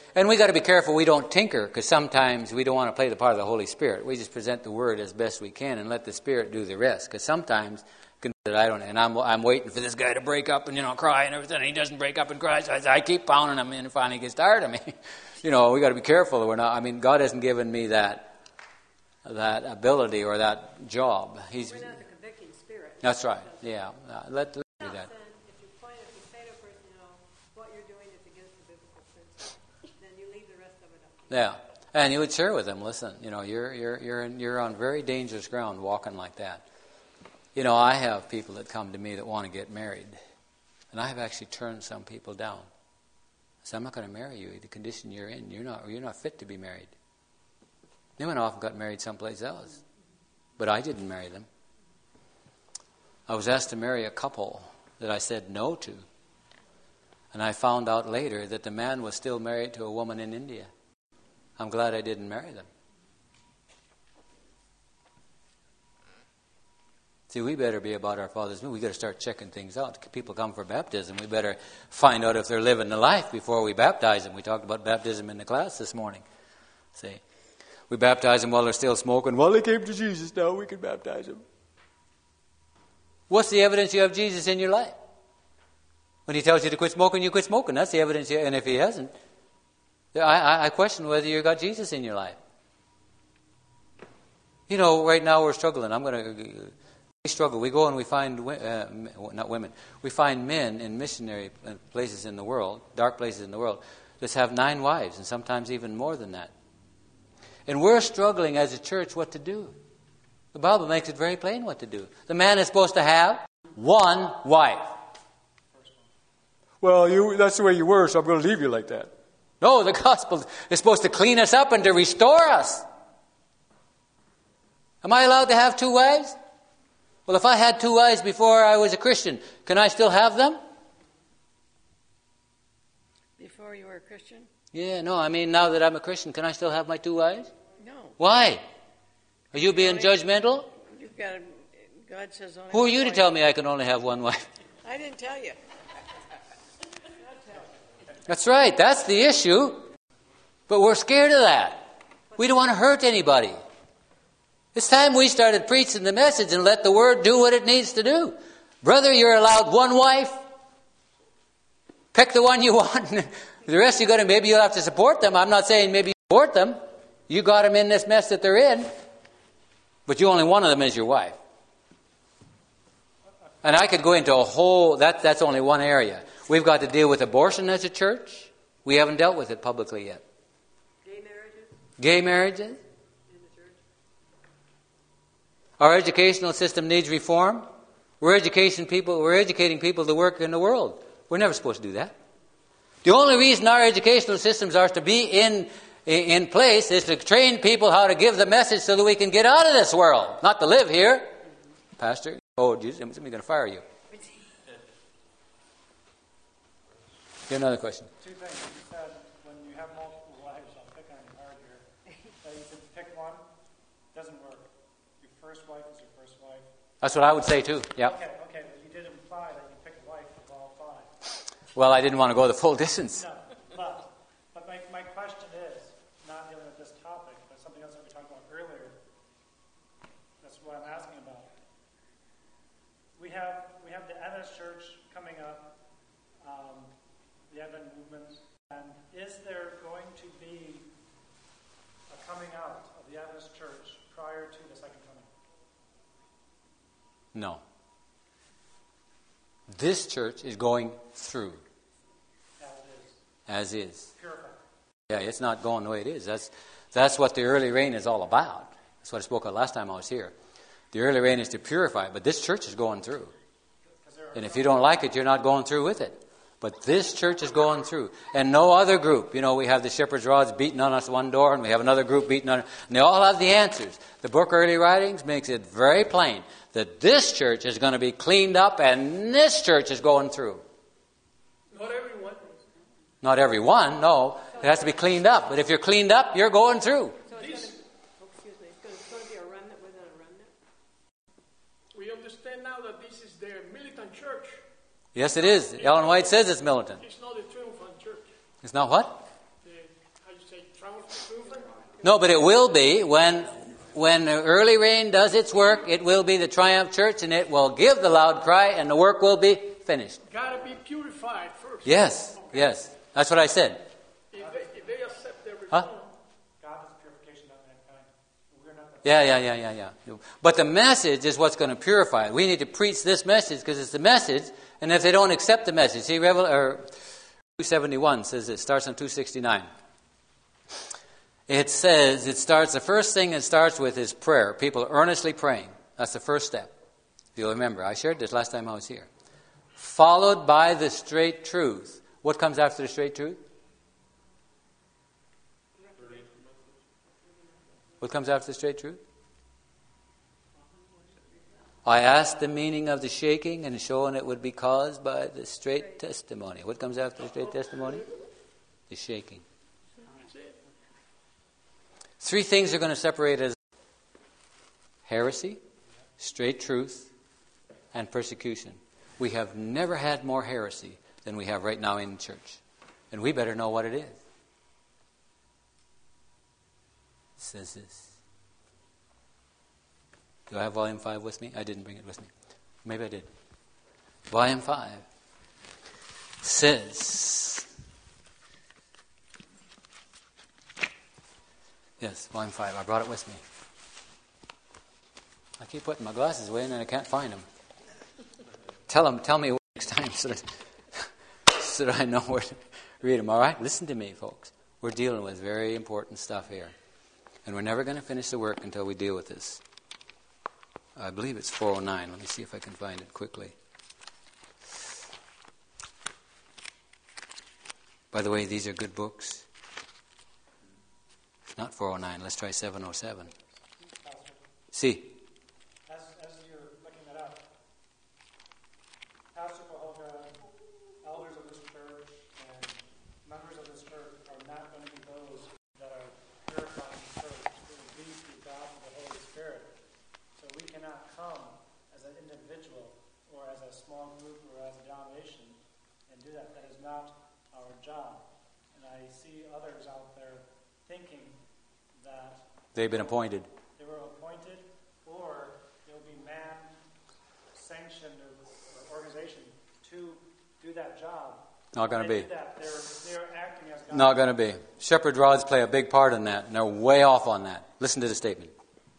And we got to be careful we don't tinker, because sometimes we don't want to play the part of the Holy Spirit. We just present the Word as best we can and let the Spirit do the rest. Because sometimes I'm waiting for this guy to break up and cry and everything. And he doesn't break up and cry, so I keep pounding him, and finally he gets tired of me. We got to be careful that we're not. God hasn't given me that ability or that job.
We're not the convicting spirit.
That's right. Yeah. Let do that.
If you say to a person, what you're doing is against the biblical principle, then you leave the rest of it up.
Yeah, and you would share with them. Listen, you're on very dangerous ground walking like that. I have people that come to me that want to get married, and I have actually turned some people down. I said, I'm not going to marry you. The condition you're in, you're not fit to be married. They went off and got married someplace else, but I didn't marry them. I was asked to marry a couple that I said no to, and I found out later that the man was still married to a woman in India. I'm glad I didn't marry them. See, we better be about our Father's business. We got to start checking things out. People come for baptism. We better find out if they're living the life before we baptize them. We talked about baptism in the class this morning. See, we baptize them while they're still smoking. Well, they came to Jesus now. We can baptize them. What's the evidence you have Jesus in your life? When he tells you to quit smoking, you quit smoking. That's the evidence. And if he hasn't, I question whether you got Jesus in your life. Right now we're struggling. We struggle. We go and we find, not women, we find men in missionary places in the world, dark places in the world, that have 9 wives and sometimes even more than that. And we're struggling as a church what to do. The Bible makes it very plain what to do. The man is supposed to have 1 wife. Well, that's the way you were, so I'm going to leave you like that. No, the gospel is supposed to clean us up and to restore us. Am I allowed to have 2 wives? Well, if I had 2 wives before I was a Christian, can I still have them?
Before you were a Christian?
Yeah, no, now that I'm a Christian, can I still have my 2 wives?
No.
Why? Are you being judgmental?
God says only.
Who are you to tell me I can only have 1 wife?
I didn't tell you.
That's right, that's the issue. But we're scared of that. We don't want to hurt anybody. It's time we started preaching the message and let the Word do what it needs to do. Brother, you're allowed 1 wife. Pick the one you want. The rest maybe you'll have to support them. I'm not saying maybe you support them. You got them in this mess that they're in. But only one of them is your wife. And I could go into a whole, that's only one area. We've got to deal with abortion as a church. We haven't dealt with it publicly yet. Gay marriages. Our educational system needs reform. We're educating people to work in the world. We're never supposed to do that. The only reason our educational systems are to be in place is to train people how to give the message so that we can get out of this world, not to live here. Pastor, Jesus, somebody's going to fire you. Get another question.
2 things. You said when you have multiple wives, I'll pick on you hard here, that you can pick one. Doesn't work. Your first wife is your first wife.
That's what I would say too. Yeah.
Okay, but you did imply that you pick a wife of all 5.
Well, I didn't want to go the full distance.
No, but my question is, not dealing with this topic, but something else that we talked about earlier. That's what I'm asking about. We have the Adventist Church coming up, the Advent movement, and is there going to be a coming out of the Adventist Church prior to the second coming?
No. This church is going through. As is.
Purified.
Yeah, it's not going the way it is. That's what the early rain is all about. That's what I spoke of last time I was here. The early rain is to purify, but this church is going through. And if you don't like it, you're not going through with it. But this church is going through. And no other group. We have the shepherd's rods beating on us one door, and we have another group beating on us. And they all have the answers. The book Early Writings makes it very plain that this church is going to be cleaned up, and this church is going through.
Not everyone.
Not everyone, no. It has to be cleaned up. But if you're cleaned up, you're going through.
So it's going to be a remnant within a remnant?
We understand now that this is their militant church.
Yes, it is. Ellen White says it's militant.
It's not a triumphant church.
It's not what? No, but it will be when the early rain does its work. It will be the triumph church, and it will give the loud cry, and the work will be finished.
Got to be purified first.
Yes, yes. That's what I said.
If they accept their
Huh?
reform.
God is purification of mankind. We're not
Yeah. But the message is what's going to purify it. We need to preach this message because it's the message, and if they don't accept the message, see, 271 says it starts on 269. It says, the first thing it starts with is prayer. People earnestly praying. That's the first step. If you'll remember, I shared this last time I was here. Followed by the straight truth. What comes after the straight truth? What comes after the straight truth? I asked the meaning of the shaking and showing it would be caused by the straight testimony. What comes after the straight testimony? The shaking. 3 things are going to separate us: heresy, straight truth, and persecution. We have never had more heresy than we have right now in the church. And we better know what it is. It says this. Do I have volume 5 with me? I didn't bring it with me. Maybe I did. Volume 5 says... Yes, volume 5. I brought it with me. I keep putting my glasses away and I can't find them. Tell me next time so that I know where to read them. All right? Listen to me, folks. We're dealing with very important stuff here. And we're never going to finish the work until we deal with this. I believe it's 409. Let me see if I can find it quickly. By the way, these are good books. Not 409. Let's try 707. See.
As you're looking it up, Pastor Cahoga, elders of this church, and members of this church are not going to be those that are purifying the church. It will be through God and the Holy Spirit. So we cannot come as an individual or as a small group or as a denomination and do that. That is not our job. And I see others out there thinking that
They've been appointed.
They were appointed, or there will be man-sanctioned or organization to do that job.
Not going to be.
They're acting as God.
Not going to be. Shepherd rods play a big part in that, and they're way off on that. Listen to the statement.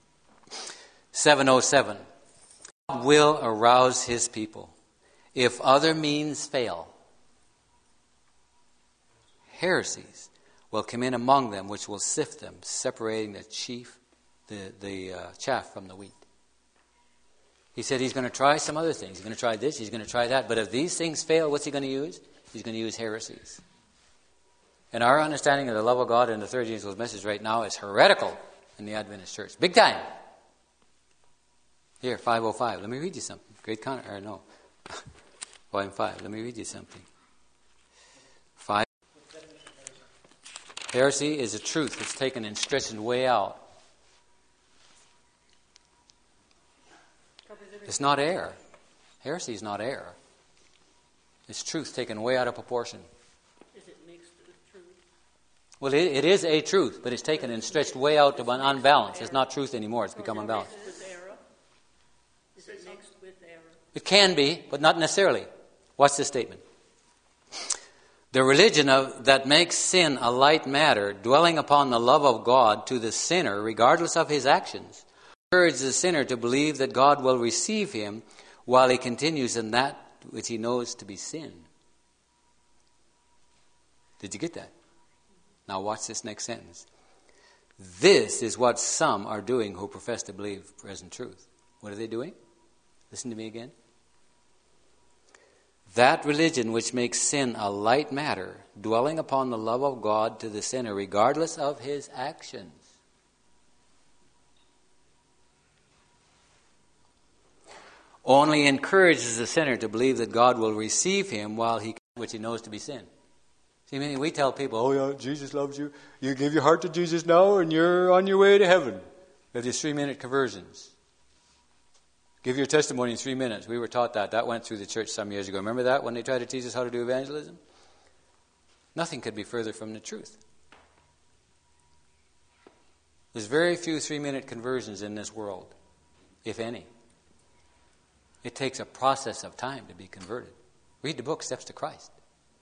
707. God will arouse his people if other means fail. Heresies will come in among them, which will sift them, separating the chaff from the wheat. He said he's going to try some other things. He's going to try this, he's going to try that. But if these things fail, what's he going to use? He's going to use heresies. And our understanding of the love of God in the third angel's message right now is heretical in the Adventist church. Big time. Here, 505. Let me read you something. Volume 5. Let me read you something. 5. Heresy is a truth that's taken and stretched way out. It's not error. Heresy is not error. It's truth taken way out of proportion.
Is it mixed with truth?
Well, it is a truth, but it's taken and stretched way out to unbalance. It's not truth anymore. It's become unbalanced.
With error? Is it mixed with error?
It can be, but not necessarily. Watch this statement. The religion that makes sin a light matter, dwelling upon the love of God to the sinner, regardless of his actions, encourages the sinner to believe that God will receive him while he continues in that which he knows to be sin. Did you get that? Now watch this next sentence. This is what some are doing who profess to believe present truth. What are they doing? Listen to me again. That religion which makes sin a light matter, dwelling upon the love of God to the sinner, regardless of his actions. Only encourages the sinner to believe that God will receive him which he knows to be sin. See, I mean, we tell people, oh yeah, Jesus loves you. You give your heart to Jesus now and you're on your way to heaven. We have these 3-minute conversions. Give your testimony in 3 minutes. We were taught that. That went through the church some years ago. Remember that when they tried to teach us how to do evangelism? Nothing could be further from the truth. There's very few 3-minute conversions in this world, if any. It takes a process of time to be converted. Read the book, Steps to Christ.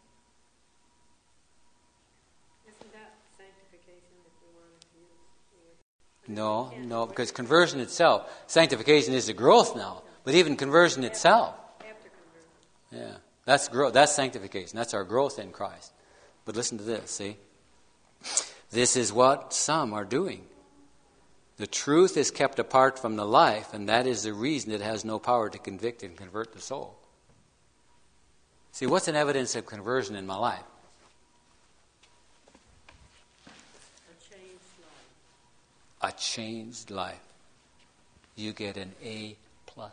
Isn't that sanctification if we wanted to use?
No, because conversion itself, sanctification is the growth now, but even conversion itself.
After conversion.
Yeah, that's sanctification. That's our growth in Christ. But listen to this, see? This is what some are doing. The truth is kept apart from the life, and that is the reason it has no power to convict and convert the soul. See, what's an evidence of conversion in my life?
A changed life.
A changed life. You get an A+.
Well,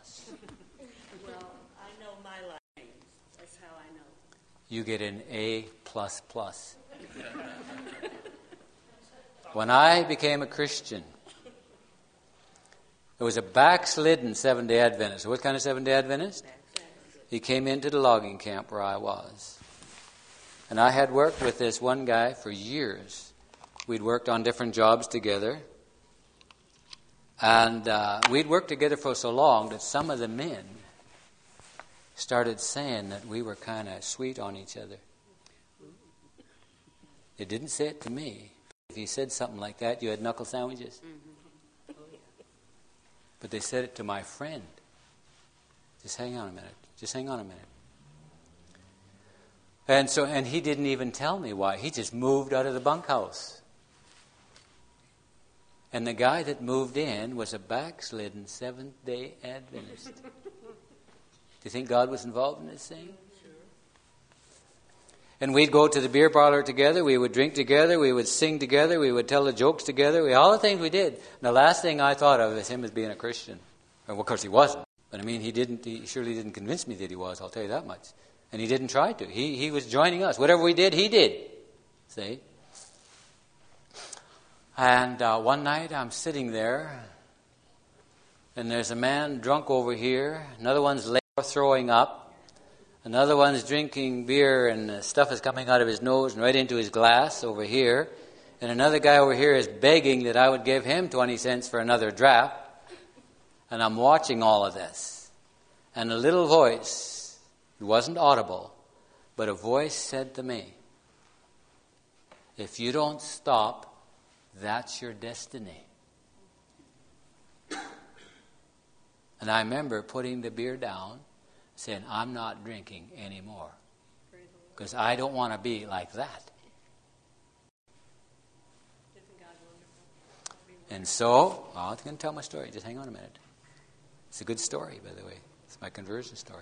I know my life changed. That's how I know.
You get an A++. When I became a Christian, there was a backslidden Seventh-day Adventist. What kind of Seventh-day Adventist? He came into the logging camp where I was. And I had worked with this one guy for years. We'd worked on different jobs together. And we'd worked together for so long that some of the men started saying that we were kind of sweet on each other. They didn't say it to me. If you said something like that, you had knuckle sandwiches. But they said it to my friend. Just hang on a minute. And he didn't even tell me why. He just moved out of the bunkhouse. And the guy that moved in was a backslidden Seventh-day Adventist. Do you think God was involved in this thing?
Sure.
And we'd go to the beer parlor together. We would drink together. We would sing together. We would tell the jokes together. All the things we did. And the last thing I thought of is him as being a Christian. Well, of course, he wasn't. But I mean, he surely didn't convince me that he was. I'll tell you that much. And he didn't try to. He was joining us. Whatever we did, he did. See? And one night I'm sitting there, and there's a man drunk over here. Another one's throwing up. Another one's drinking beer, and stuff is coming out of his nose and right into his glass over here. And another guy over here is begging that I would give him 20 cents for another draft. And I'm watching all of this. And a little voice, it wasn't audible, but a voice said to me, if you don't stop, that's your destiny. And I remember putting the beer down, saying, I'm not drinking anymore. Because I don't want to be like that.
Isn't God wonderful?
And so, I'm going to tell my story. Just hang on a minute. It's a good story, by the way. It's my conversion story.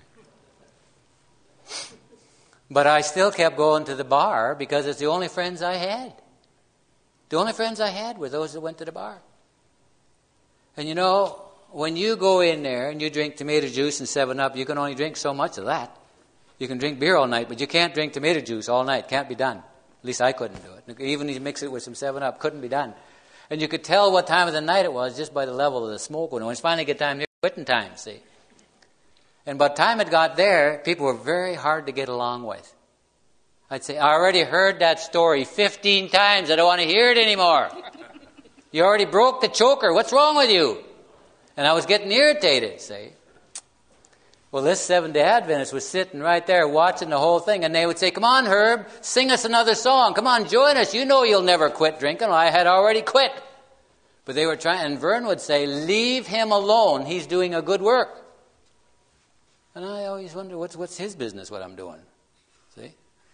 But I still kept going to the bar because it's the only friends I had. The only friends I had were those that went to the bar. And you know, when you go in there and you drink tomato juice and 7-Up, you can only drink so much of that. You can drink beer all night, but you can't drink tomato juice all night. Can't be done. At least I couldn't do it. Even if you mix it with some 7-Up, couldn't be done. And you could tell what time of the night it was just by the level of the smoke. When it was finally get time, quitting time, see. And by the time it got there, people were very hard to get along with. I'd say, I already heard that story 15 times. I don't want to hear it anymore. You already broke the choker. What's wrong with you? And I was getting irritated, see. Well, this Seventh-day Adventist was sitting right there watching the whole thing. And they would say, come on, Herb, sing us another song. Come on, join us. You know you'll never quit drinking. Well, I had already quit. But they were trying, and Vern would say, leave him alone. He's doing a good work. And I always wonder, what's his business, what I'm doing? See?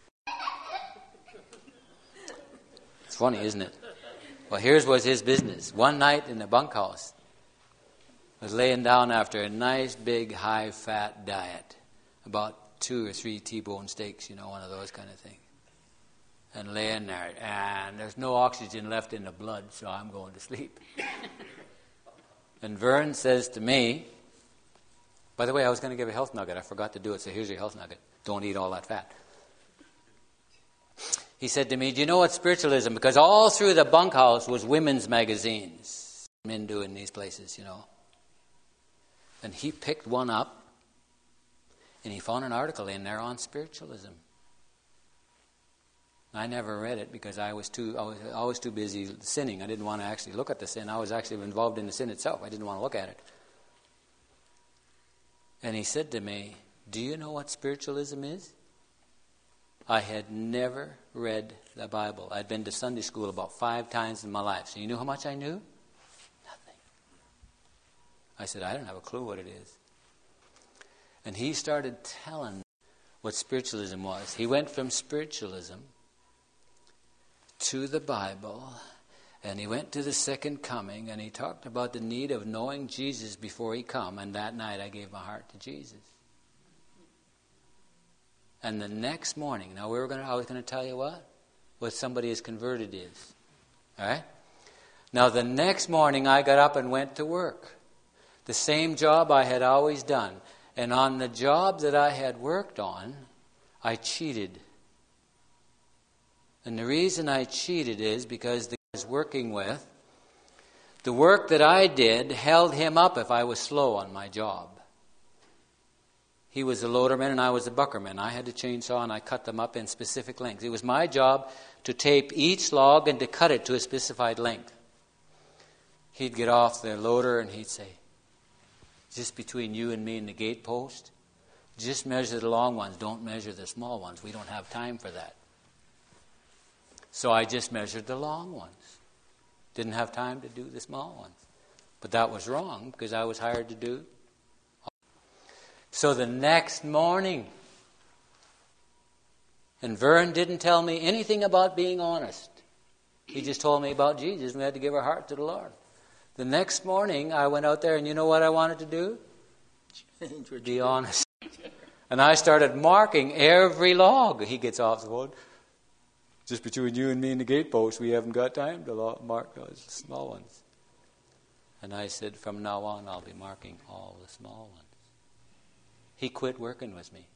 It's funny, isn't it? Well, here's what's his business. One night in the bunkhouse, I was laying down after a nice, big, high-fat diet. About 2 or 3 T-bone steaks, one of those kind of things. And laying there, and there's no oxygen left in the blood, so I'm going to sleep. And Vern says to me, by the way, I was going to give a health nugget. I forgot to do it, so here's your health nugget. Don't eat all that fat. He said to me, do you know what spiritualism? Because all through the bunkhouse was women's magazines. Men do in these places, And he picked one up, and he found an article in there on spiritualism. I never read it because I was always too busy sinning. I didn't want to actually look at the sin. I was actually involved in the sin itself. I didn't want to look at it. And he said to me, "Do you know what spiritualism is?" I had never read the Bible. I'd been to Sunday school about 5 times in my life. So you know how much I knew? Nothing. I said, "I don't have a clue what it is." And he started telling me what spiritualism was. He went from spiritualism to the Bible, and he went to the second coming, and he talked about the need of knowing Jesus before he come. And that night I gave my heart to Jesus. And the next morning, now I was going to tell you what somebody is converted is. All right? Now the next morning I got up and went to work. The same job I had always done. And on the job that I had worked on, I cheated. And the reason I cheated is because the guy I was working with, the work that I did held him up if I was slow on my job. He was a loaderman and I was a buckerman. I had a chainsaw and I cut them up in specific lengths. It was my job to tape each log and to cut it to a specified length. He'd get off the loader and he'd say, "Just between you and me and the gate post, just measure the long ones. Don't measure the small ones. We don't have time for that." So I just measured the long ones. Didn't have time to do the small ones. But that was wrong because I was hired to do. So the next morning, and Vern didn't tell me anything about being honest. He just told me about Jesus, and we had to give our heart to the Lord. The next morning, I went out there, and you know what I wanted to do? Be honest. And I started marking every log. He gets off the road. "Just between you and me and the gatepost, we haven't got time to mark those small ones." And I said, "From now on, I'll be marking all the small ones." He quit working with me.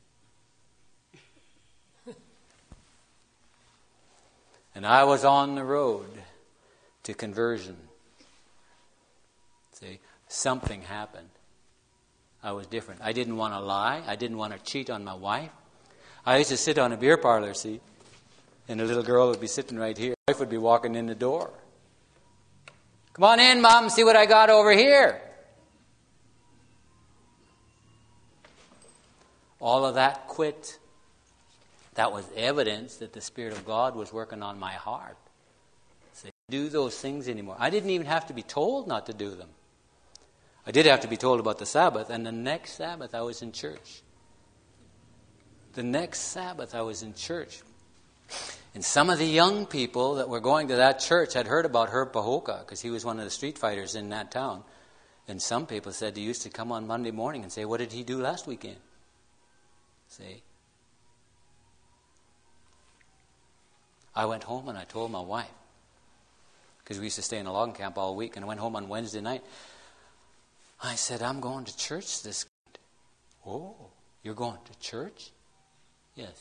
And I was on the road to conversion. See, something happened. I was different. I didn't want to lie. I didn't want to cheat on my wife. I used to sit on a beer parlor seat, and the little girl would be sitting right here. My wife would be walking in the door. "Come on in, Mom, see what I got over here." All of that quit. That was evidence that the Spirit of God was working on my heart. So do those things anymore. I didn't even have to be told not to do them. I did have to be told about the Sabbath, and the next Sabbath I was in church. And some of the young people that were going to that church had heard about Herb Pahoka because he was one of the street fighters in that town. And some people said he used to come on Monday morning and say, "What did he do last weekend?" See? I went home and I told my wife, because we used to stay in a logging camp all week, and I went home on Wednesday night. I said, "I'm going to church this weekend." "Oh, you're going to church?" "Yes."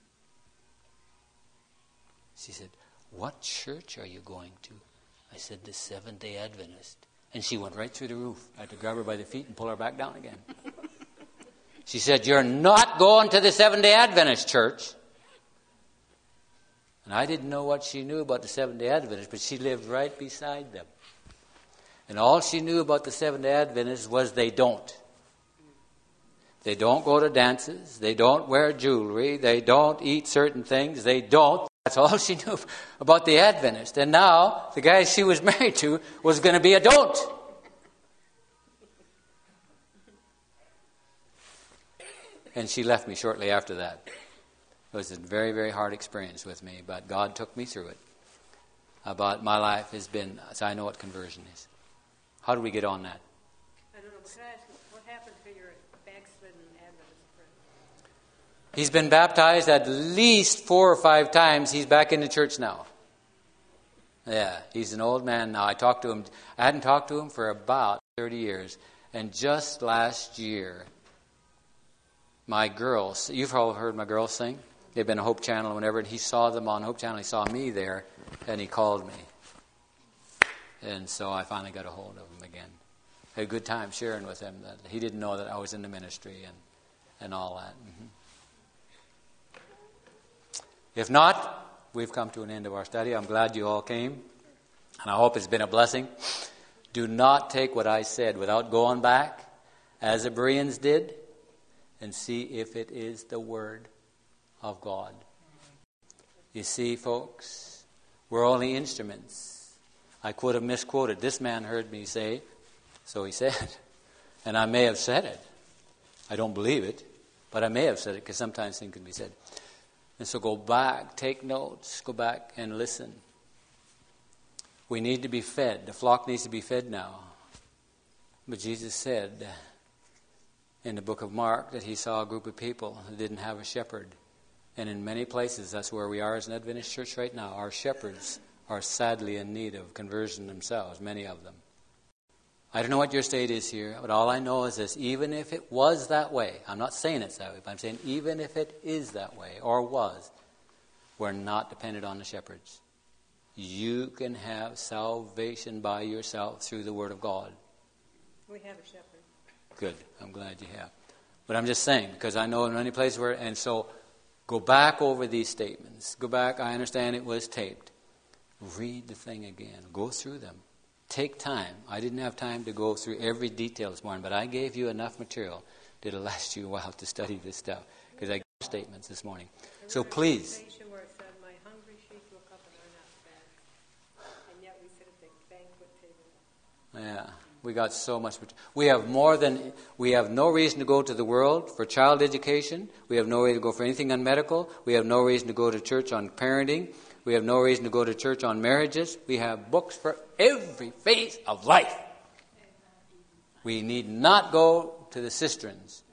She said, "What church are you going to?" I said, "The Seventh-day Adventist." And she went right through the roof. I had to grab her by the feet and pull her back down again. She said, "You're not going to the Seventh-day Adventist church." And I didn't know what she knew about the Seventh-day Adventists, but she lived right beside them. And all she knew about the Seventh-day Adventists was they don't. They don't go to dances. They don't wear jewelry. They don't eat certain things. They don't. That's all she knew about the Adventist. And now, the guy she was married to was going to be a don't. And she left me shortly after that. It was a very, very hard experience with me, but God took me through it. But my life has been, so I know what conversion is. How do we get on that?
I don't know, but can I ask you, what happened to your backslidden Adventist friend?
He's been baptized at least 4 or 5 times. He's back in the church now. Yeah, he's an old man now. I talked to him. I hadn't talked to him for about 30 years. And just last year, my girls, you've all heard my girls sing. They've been on Hope Channel or whenever, and he saw them on Hope Channel. He saw me there, and he called me. And so I finally got a hold of him again. Had a good time sharing with him that he didn't know that I was in the ministry and all that. Mm-hmm. If not, we've come to an end of our study. I'm glad you all came, and I hope it's been a blessing. Do not take what I said without going back, as the Bereans did, and see if it is the Word of God. You see, folks, we're only instruments. I could have misquoted. This man heard me say, so he said. And I may have said it. I don't believe it, but I may have said it, because sometimes things can be said. And so go back, take notes, go back and listen. We need to be fed. The flock needs to be fed now. But Jesus said in the book of Mark that he saw a group of people who didn't have a shepherd. And in many places, that's where we are as an Adventist church right now. Our shepherds are sadly in need of conversion themselves, many of them. I don't know what your state is here, but all I know is this: even if it was that way, I'm not saying it's that way, but I'm saying even if it is that way, or was, we're not dependent on the shepherds. You can have salvation by yourself through the Word of God.
We have a shepherd.
Good. I'm glad you have. But I'm just saying, because I know in many places where, and so go back over these statements. Go back. I understand it was taped. Read the thing again. Go through them. Take time. I didn't have time to go through every detail this morning, but I gave you enough material that it'll last you a while to study this stuff, because I gave statements this morning. So please.
Where it said, "My hungry sheep look up and are not fed," and yet we sit at the banquet table.
Yeah, we got so much. We have no reason to go to the world for child education. We have no reason to go for anything on medical. We have no reason to go to church on parenting. We have no reason to go to church on marriages. We have books for every phase of life. We need not go to the cisterns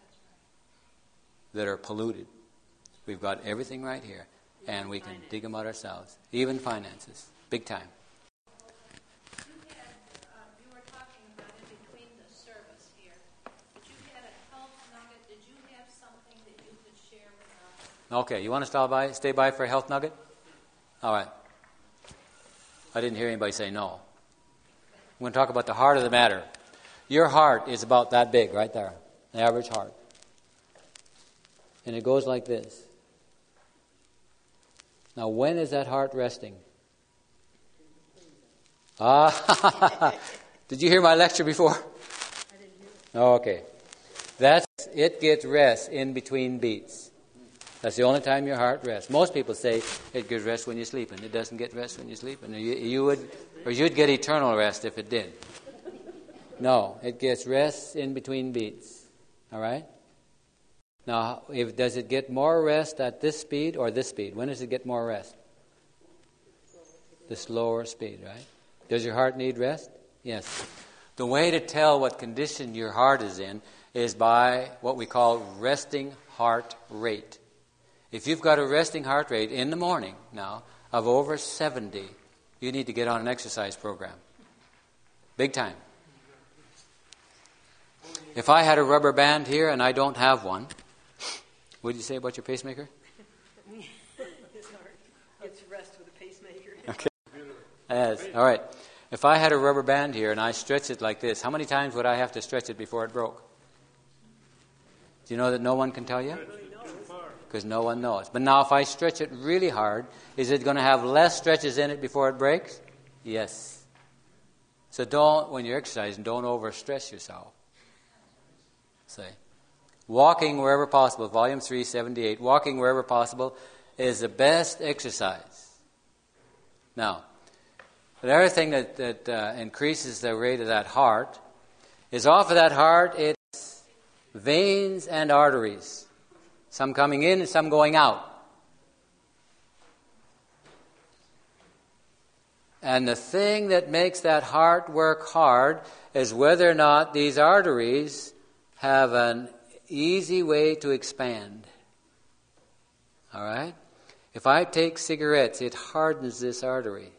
that are polluted. We've got everything right here, and we can dig them out ourselves. Even finances, big time.
You were talking about in between the service here, but you had a health nugget. Did you have something that you could share with us?
Okay, you want to stay by for a health nugget? All right. I didn't hear anybody say no. I'm going to talk about the heart of the matter. Your heart is about that big, right there. The average heart. And it goes like this. Now, when is that heart resting? Did you hear my lecture before?
I didn't hear it.
Oh, okay. It gets rest in between beats. That's the only time your heart rests. Most people say it gets rest when you're sleeping. It doesn't get rest when you're sleeping. You'd get eternal rest if it did. No, it gets rest in between beats. All right? Now, does it get more rest at this speed or this speed? When does it get more rest? The slower speed, right? Does your heart need rest? Yes. The way to tell what condition your heart is in is by what we call resting heart rate. If you've got a resting heart rate in the morning now of over 70, you need to get on an exercise program. Big time. If I had a rubber band here and I don't have one, what did you say about your pacemaker?
His heart gets rest with a pacemaker.
Okay. Yes. All right. If I had a rubber band here and I stretch it like this, how many times would I have to stretch it before it broke? Do you know that no one can tell you? Because no one knows. But now if I stretch it really hard, is it going to have less stretches in it before it breaks? Yes. So when you're exercising, don't overstress yourself. Say, walking wherever possible, volume 3, 78, walking wherever possible is the best exercise. Now, the other thing that increases the rate of that heart is off of that heart, it's veins and arteries. Some coming in and some going out. And the thing that makes that heart work hard is whether or not these arteries have an easy way to expand. All right? If I take cigarettes, it hardens this artery.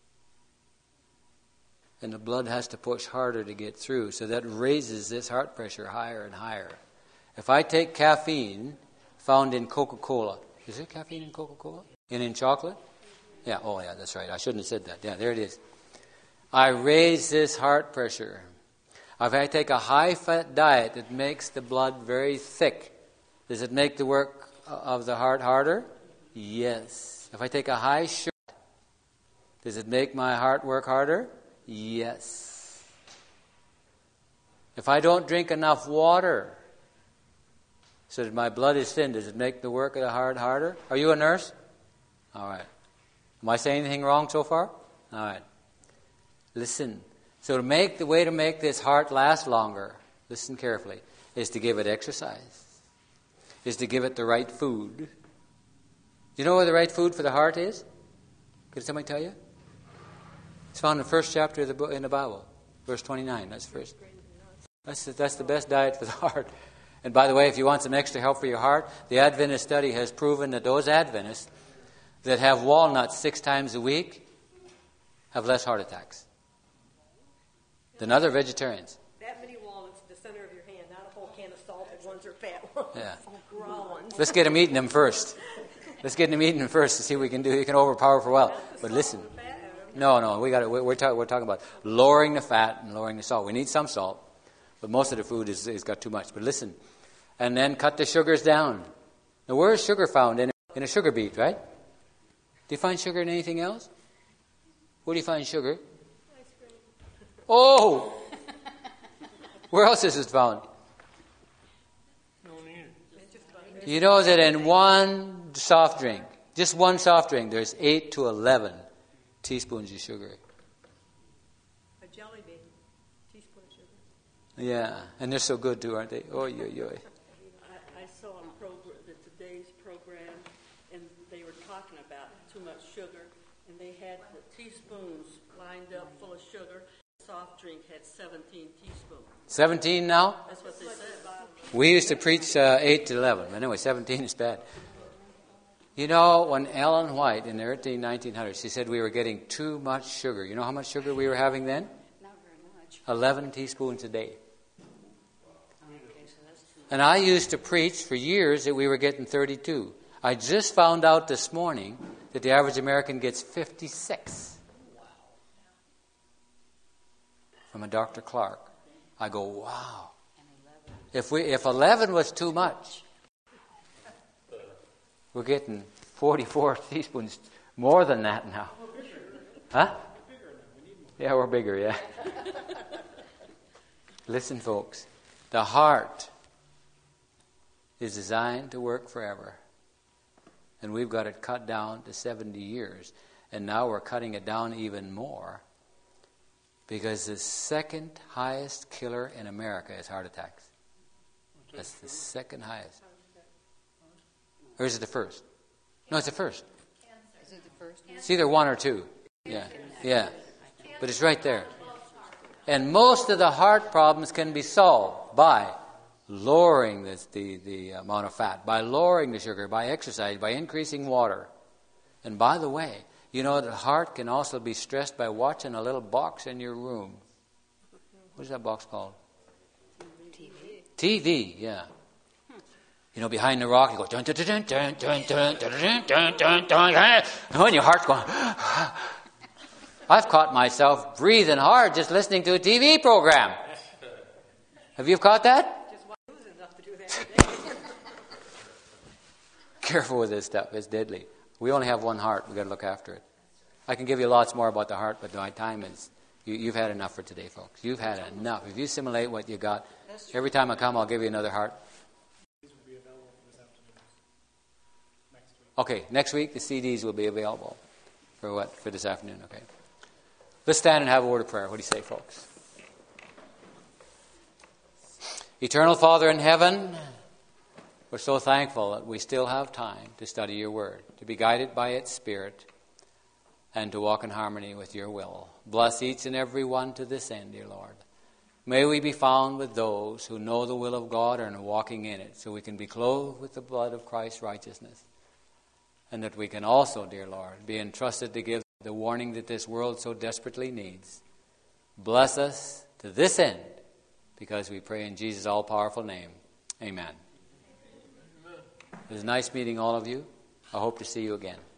And the blood has to push harder to get through. So that raises this heart pressure higher and higher. If I take caffeine found in Coca-Cola. Is there caffeine in Coca-Cola? And in chocolate? Yeah, oh yeah, that's right. I shouldn't have said that. Yeah, there it is. I raise this heart pressure. If I take a high-fat diet that makes the blood very thick, does it make the work of the heart harder? Yes. Yes. If I take a high sugar, does it make my heart work harder? Yes. If I don't drink enough water so that my blood is thin, does it make the work of the heart harder? Are you a nurse? All right. Am I saying anything wrong so far? All right. Listen. So the way to make this heart last longer, listen carefully, is to give it exercise, is to give it the right food. You know where the right food for the heart is? Could somebody tell you? It's found in the first chapter of the book in the Bible, verse 29. That's first. That's the best diet for the heart. And by the way, if you want some extra help for your heart, the Adventist study has proven that those Adventists that have walnuts 6 times a week have less heart attacks than other vegetarians.
That many walnuts in the center of your hand, not a whole can of salt, the ones are fat ones.
Yeah.
Raw ones.
Let's get them eating them first. Let's get them eating them first to see what we can do. You can overpower for a while. But listen. No, we're talking about lowering the fat and lowering the salt. We need some salt, but most of the food is got too much. But listen, and then cut the sugars down. Now, where is sugar found? In a sugar beet, right? Do you find sugar in anything else? Where do you find sugar?
Ice cream.
Oh! Where else is it found? You know that in one soft drink, just one soft drink, there's 8 to 11 teaspoons of sugar.
A jelly bean, teaspoon of sugar.
Yeah, and they're so good too, aren't they? Oh,
I saw on today's program, and they were talking about too much sugar, and they had the teaspoons lined up full of sugar. The soft drink had 17 teaspoons.
17 now?
That's what they said.
We used to preach 8 to 11. But anyway, 17 is bad. You know, when Ellen White in the early 1900s, she said we were getting too much sugar. You know how much sugar we were having then?
Not very much.
11 teaspoons a day.
Okay, so that's too
And I used to preach for years that we were getting 32. I just found out this morning that the average American gets 56. From a Dr. Clark. I go, wow. If 11 was too much, we're getting 44 teaspoons more than that now. Huh? Yeah, we're bigger, yeah. Listen, folks. The heart is designed to work forever. And we've got it cut down to 70 years. And now we're cutting it down even more. Because the second highest killer in America is heart attacks. That's the second highest. Or is it the first? No, it's the first.
Is it the first one?
It's either 1 or 2. Yeah. But it's right there. And most of the heart problems can be solved by lowering the amount of fat, by lowering the sugar, by exercise, by increasing water. And by the way, you know the heart can also be stressed by watching a little box in your room. What is that box called? TV, yeah. You know, behind the rock, you go dun dun dun dun dun dun dun dun dun dun, and when your heart's going, I've caught myself breathing hard just listening to a TV program. Have you caught that?
Just one news is enough to do that today.
Careful with this stuff; it's deadly. We only have one heart. We've got to look after it. I can give you lots more about the heart, but my time is... You've had enough for today, folks. You've had enough. If you assimilate what you got, every time I come, I'll give you another heart. Okay, next week the CDs will be available. For what? For this afternoon, okay. Let's stand and have a word of prayer. What do you say, folks? Eternal Father in heaven, we're so thankful that we still have time to study your word, to be guided by its Spirit, and to walk in harmony with your will. Bless each and every one to this end, dear Lord. May we be found with those who know the will of God and are walking in it, so we can be clothed with the blood of Christ's righteousness. And that we can also, dear Lord, be entrusted to give the warning that this world so desperately needs. Bless us to this end, because we pray in Jesus' all-powerful name. Amen. It was nice meeting all of you. I hope to see you again.